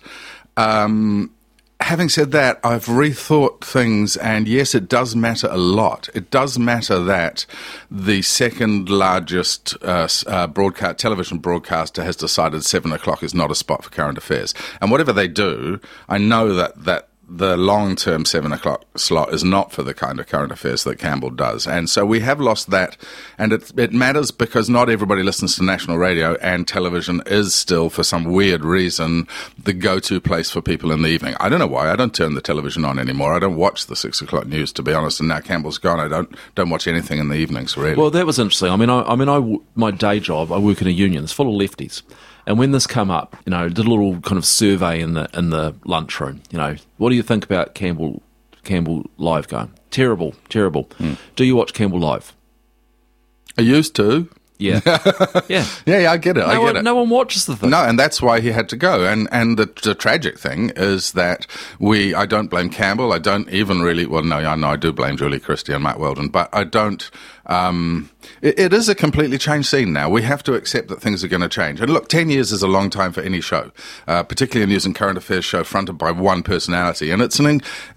K: Having said that, I've rethought things, and yes, it does matter a lot. It does matter that the second largest television broadcaster has decided 7 o'clock is not a spot for current affairs. And whatever they do, I know that the long-term 7 o'clock slot is not for the kind of current affairs that Campbell does. And so we have lost that, and it matters because not everybody listens to national radio, and television is still, for some weird reason, the go-to place for people in the evening. I don't know why. I don't turn the television on anymore. I don't watch the 6 o'clock news, to be honest, and now Campbell's gone. I don't watch anything in the evenings, really.
A: Well, that was interesting. My day job, I work in a union. It's full of lefties. And when this come up, did a little kind of survey in the lunchroom. What do you think about Campbell Live going? Terrible. Do you watch Campbell Live?
K: I used to.
A: Yeah.
K: Yeah, I get it.
A: No one watches the thing.
K: No, and that's why he had to go. And the tragic thing is that I don't blame Campbell. I don't even really, I know I do blame Julie Christie and Matt Weldon, but I don't It is a completely changed scene now. We have to accept that things are going to change. And look, 10 years is a long time for any show, particularly a news and current affairs show fronted by one personality. And it's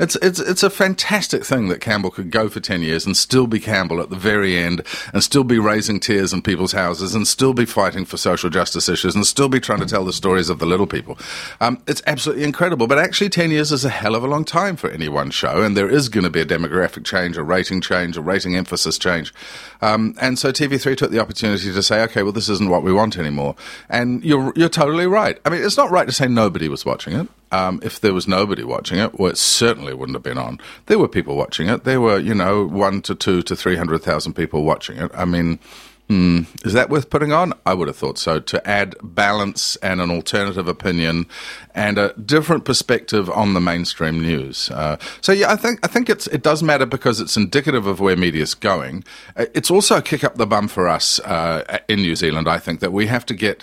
K: a fantastic thing that Campbell could go for 10 years and still be Campbell at the very end, and still be raising tears in people's houses, and still be fighting for social justice issues, and still be trying to tell the stories of the little people. It's absolutely incredible. But actually 10 years is a hell of a long time for any one show, and there is going to be a demographic change, a rating emphasis change. And so TV3 took the opportunity to say, okay, well, this isn't what we want anymore. And you're totally right. I mean, it's not right to say nobody was watching it. If there was nobody watching it, well, it certainly wouldn't have been on. There were people watching it. There were, 1 to 2 to 300,000 people watching it. I mean, is that worth putting on? I would have thought so, to add balance and an alternative opinion and a different perspective on the mainstream news. I think it does matter because it's indicative of where media's going. It's also a kick up the bum for us in New Zealand, I think, that we have to get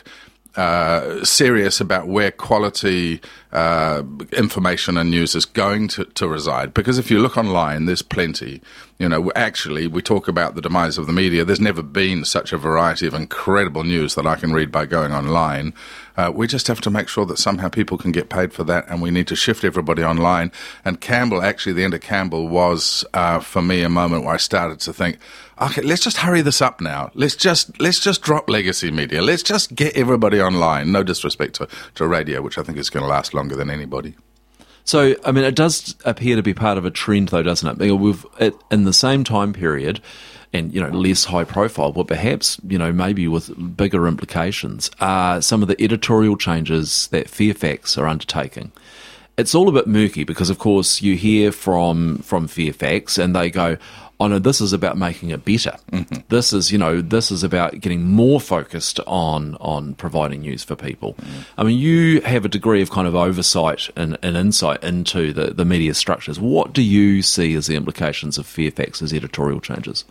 K: serious about where quality information and news is going to reside. Because if you look online, there's plenty. Actually, we talk about the demise of the media. There's never been such a variety of incredible news that I can read by going online. We just have to make sure that somehow people can get paid for that, and we need to shift everybody online. And Campbell, actually, the end of Campbell was, for me, a moment where I started to think, okay, let's just hurry this up now. Let's just drop legacy media. Let's just get everybody online. No disrespect to radio, which I think is going to last longer than anybody.
A: So, I mean, it does appear to be part of a trend, though, doesn't it? In the same time period, and, less high profile, but perhaps, maybe with bigger implications, are some of the editorial changes that Fairfax are undertaking. It's all a bit murky because, of course, you hear from Fairfax and they go, oh no, this is about making it better. Mm-hmm. This is about getting more focused on providing news for people. Mm-hmm. I mean, you have a degree of kind of oversight and insight into the media structures. What do you see as the implications of Fairfax's editorial changes?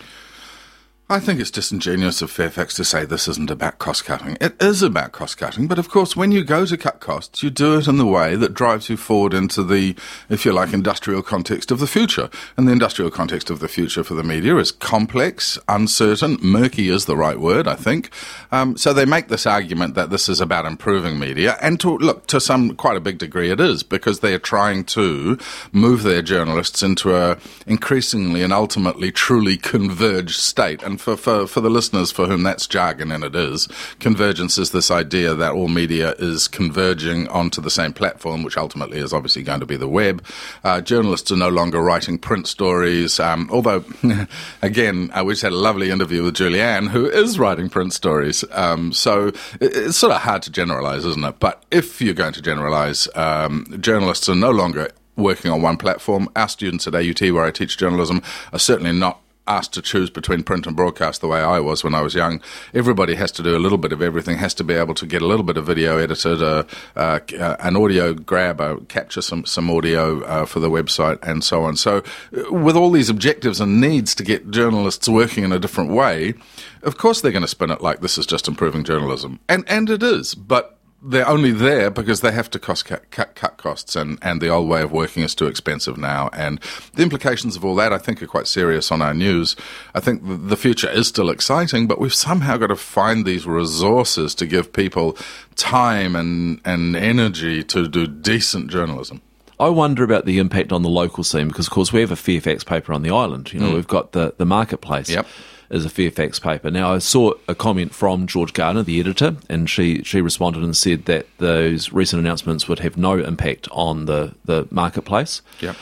K: I think it's disingenuous of Fairfax to say this isn't about cost-cutting. It is about cost-cutting, but of course when you go to cut costs, you do it in the way that drives you forward into the, if you like, industrial context of the future. And the industrial context of the future for the media is complex, uncertain, murky is the right word, I think. So they make this argument that this is about improving media, and to some quite a big degree it is, because they are trying to move their journalists into a increasingly and ultimately truly converged state. And for the listeners for whom that's jargon, and it is, convergence is this idea that all media is converging onto the same platform, which ultimately is obviously going to be the web. Journalists are no longer writing print stories, although, again, we just had a lovely interview with Julianne, who is writing print stories. So it's sort of hard to generalise, isn't it? But if you're going to generalise, journalists are no longer working on one platform. Our students at AUT, where I teach journalism, are certainly not asked to choose between print and broadcast the way I was when I was young. Everybody has to do a little bit of everything, has to be able to get a little bit of video edited, an audio grab, capture some audio for the website, and so on. So with all these objectives and needs to get journalists working in a different way, of course they're going to spin it like this is just improving journalism. And it is, but they're only there because they have to cut costs, and the old way of working is too expensive now. And the implications of all that, I think, are quite serious on our news. I think the future is still exciting, but we've somehow got to find these resources to give people time and energy to do decent journalism.
A: I wonder about the impact on the local scene because, of course, we have a Fairfax paper on the island. We've got the Marketplace. Yep. Is a Fairfax paper. Now, I saw a comment from George Gardner, the editor, and she responded and said that those recent announcements would have no impact on the Marketplace.
K: Yep.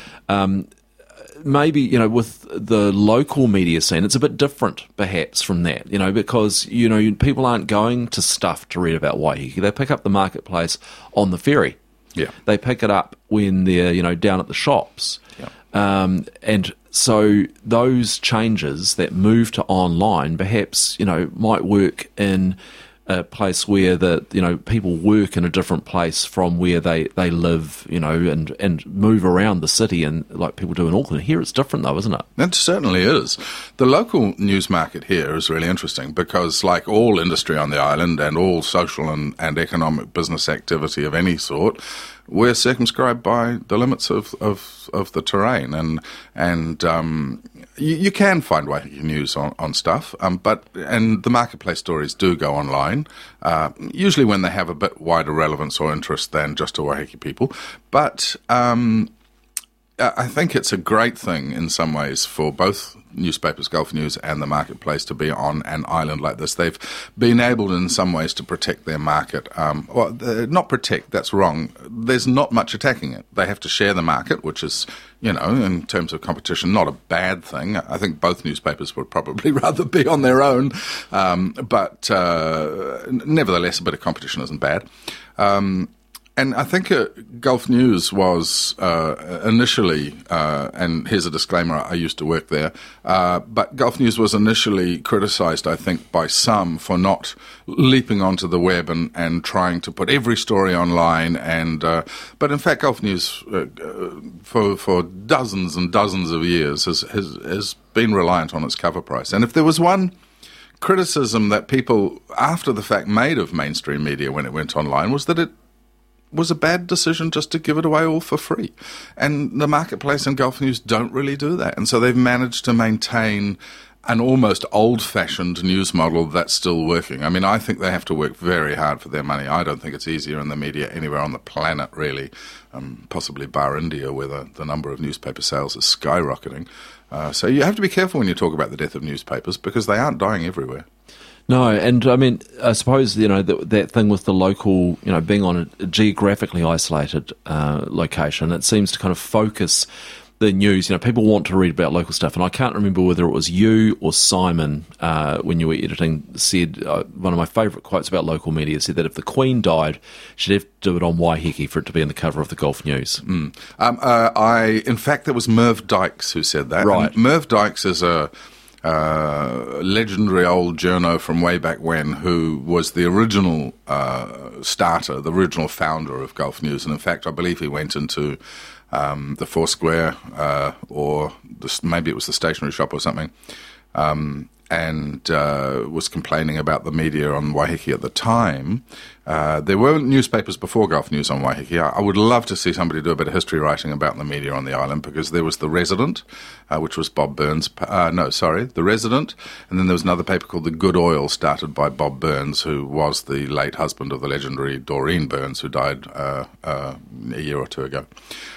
A: Maybe, with the local media scene, it's a bit different, perhaps, from that, because, people aren't going to stuff to read about Waiheke. They pick up the Marketplace on the ferry.
K: Yeah.
A: They pick it up when they're, down at the shops.
K: Yeah.
A: And so those changes that move to online perhaps, might work in a place where people work in a different place from where they live, and move around the city, and like people do in Auckland. Here it's different though, isn't it?
K: It certainly is. The local news market here is really interesting because, like all industry on the island and all social and economic business activity of any sort, we're circumscribed by the limits of the terrain, and you can find Waiheke news on stuff, and the marketplace stories do go online, usually when they have a bit wider relevance or interest than just to Waiheke people. But I think it's a great thing in some ways for both newspapers, Gulf News and the marketplace, to be on an island like this. They've been able in some ways to protect their market. Not protect, that's wrong. There's not much attacking it. They have to share the market, which is, in terms of competition, not a bad thing. I think both newspapers would probably rather be on their own. But nevertheless, a bit of competition isn't bad. And I think Gulf News was initially, and here's a disclaimer, I used to work there, but Gulf News was initially criticised, I think, by some for not leaping onto the web and trying to put every story online. But in fact, Gulf News, for dozens and dozens of years, has been reliant on its cover price. And if there was one criticism that people, after the fact, made of mainstream media when it went online, was that it was a bad decision just to give it away all for free. And the marketplace and Gulf News don't really do that. And so they've managed to maintain an almost old-fashioned news model that's still working. I mean, I think they have to work very hard for their money. I don't think it's easier in the media anywhere on the planet, really, possibly bar India, where the number of newspaper sales is skyrocketing. So you have to be careful when you talk about the death of newspapers, because they aren't dying everywhere.
A: No, and I mean, I suppose, that thing with the local, being on a geographically isolated location, it seems to kind of focus the news. People want to read about local stuff, and I can't remember whether it was you or Simon, when you were editing, said, one of my favourite quotes about local media said that if the Queen died, she'd have to do it on Waiheke for it to be in the cover of the Gulf News.
K: In fact, it was Merv Dykes who said that.
A: Right.
K: And Merv Dykes is a legendary old journo from way back when, who was the original starter, the original founder of Gulf News. And in fact, I believe he went into the Foursquare, or maybe it was the stationery shop or something, and was complaining about the media on Waiheke at the time. There were newspapers before Gulf News on Waiheke. I would love to see somebody do a bit of history writing about the media on the island, because there was The Resident, which was Bob Burns. The Resident, and then there was another paper called The Good Oil, started by Bob Burns, who was the late husband of the legendary Doreen Burns, who died a year or two ago.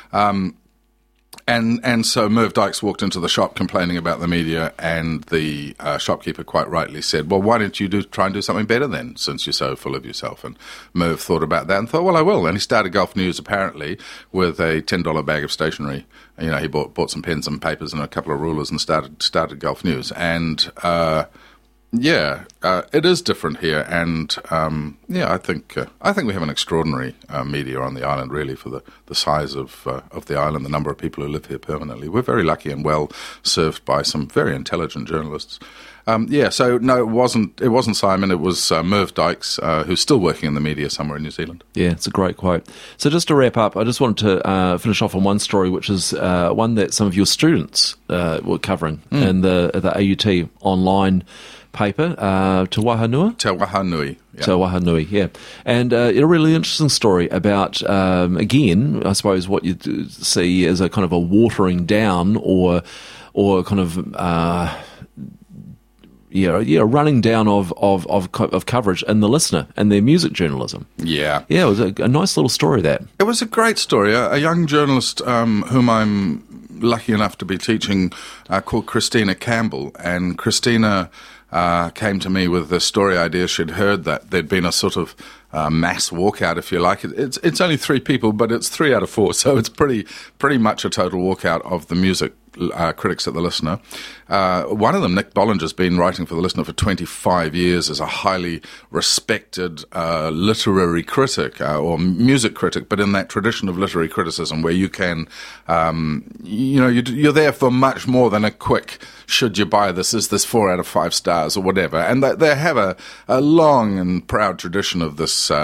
K: And so Merv Dykes walked into the shop complaining about the media, and the shopkeeper quite rightly said, well, why don't you try and do something better then, since you're so full of yourself? And Merv thought about that and thought, well, I will. And he started Gulf News, apparently, with a $10 bag of stationery. He bought some pens and papers and a couple of rulers and started Gulf News. And it is different here, and I think we have an extraordinary media on the island, really, for the size of the island, the number of people who live here permanently. We're very lucky and well served by some very intelligent journalists. So no, it wasn't Simon, it was Merv Dykes, who's still working in the media somewhere in New Zealand. Yeah,
A: it's a great quote. So just to wrap up, I just wanted to finish off on one story, which is one that some of your students were covering in the AUT online paper, Te Wahanua?
K: Te Wahanui.
A: Yeah. Te Wahanui, yeah. And a really interesting story about, again, I suppose what you see as a kind of a watering down or kind of, running down of coverage in The Listener and their music journalism.
K: Yeah.
A: Yeah, it was a nice little story, that.
K: It was a great story. A young journalist whom I'm lucky enough to be teaching called Christina Campbell, and Christina came to me with the story idea. She'd heard that there'd been a sort of mass walkout, if you like. It's only 3 people, but it's 3 out of 4, so it's pretty much a total walkout of the music critics at The Listener. One of them, Nick Bollinger, has been writing for The Listener for 25 years as a highly respected literary critic or music critic, but in that tradition of literary criticism where you can, you're there for much more than a quick, should you buy this, is this 4 out of 5 stars or whatever. And they have a long and proud tradition of this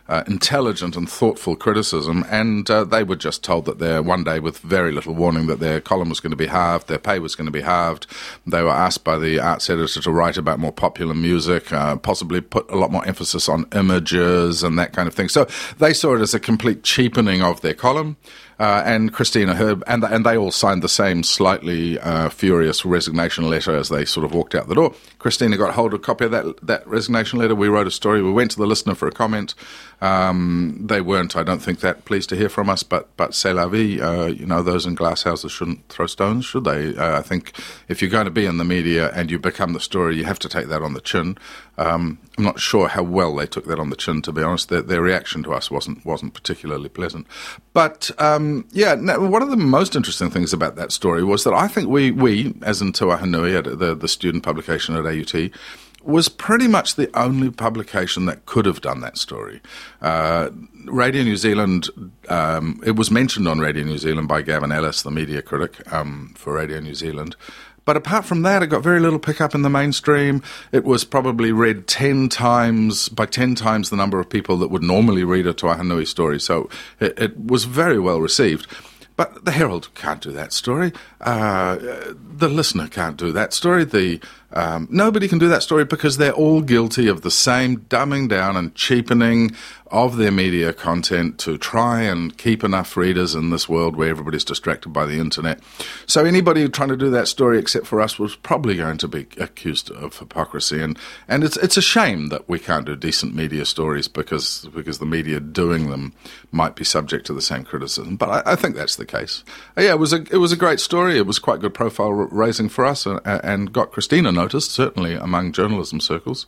K: intelligent and thoughtful criticism, and they were just told that one day, with very little warning, that their column was going to be halved, their pay was going to be halved. They were asked by the arts editor to write about more popular music, possibly put a lot more emphasis on images and that kind of thing. So they saw it as a complete cheapening of their column. And Christina Herb, and they all signed the same slightly furious resignation letter as they sort of walked out the door. Christina got hold of a copy of that resignation letter. We wrote a story. We went to the listener for a comment. They weren't, I don't think, that pleased to hear from us, but c'est la vie. Those in glass houses shouldn't throw stones, should they? I think if you're going to be in the media and you become the story, you have to take that on the chin. I'm not sure how well they took that on the chin, to be honest. Their reaction to us wasn't particularly pleasant. But, one of the most interesting things about that story was that I think we as in Te Wahanui, the student publication at AUT, was pretty much the only publication that could have done that story. Radio New Zealand, it was mentioned on Radio New Zealand by Gavin Ellis, the media critic for Radio New Zealand. But apart from that, it got very little pickup in the mainstream. It was probably read 10 times the number of people that would normally read a Te Wahanui story. So it was very well received. But the Herald can't do that story. The listener can't do that story. Nobody can do that story because they're all guilty of the same dumbing down and cheapening of their media content to try and keep enough readers in this world where everybody's distracted by the internet. So anybody trying to do that story except for us was probably going to be accused of hypocrisy. And it's a shame that we can't do decent media stories because the media doing them might be subject to the same criticism. But I think that's the case. It was a great story. It was quite good profile raising for us and got Christina noticed, certainly among journalism circles.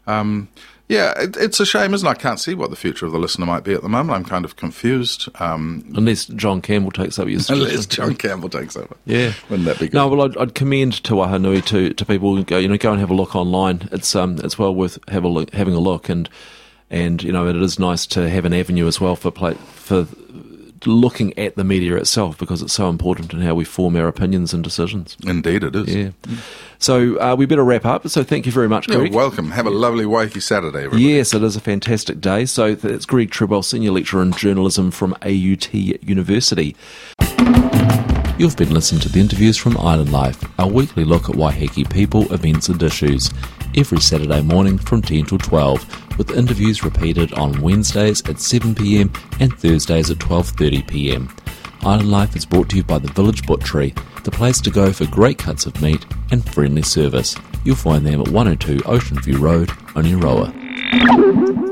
K: It's a shame, isn't it? I can't see what the future of the listener might be at the moment. I'm kind of confused.
A: Unless John Campbell takes over your suggestion.
K: Unless John Campbell takes over.
A: Yeah.
K: Wouldn't that be good?
A: No, well, I'd commend Te Wahanui to people who go and have a look online. It's well worth having a look, and it is nice to have an avenue as well for looking at the media itself, because it's so important in how we form our opinions and decisions.
K: Indeed it is.
A: Yeah. So we better wrap up. So thank you very much, Greg.
K: You're welcome. Have a lovely Waiheke Saturday, everybody.
A: Yes, it is a fantastic day. So that's Greg Treadwell, Senior Lecturer in Journalism from AUT University. You've been listening to the interviews from Island Life, our weekly look at Waiheke people, events and issues, every Saturday morning from 10 till 12, with interviews repeated on Wednesdays at 7 p.m. and Thursdays at 12:30 p.m. Island Life is brought to you by the Village Butchery, the place to go for great cuts of meat and friendly service. You'll find them at 102 Ocean View Road, Oneroa.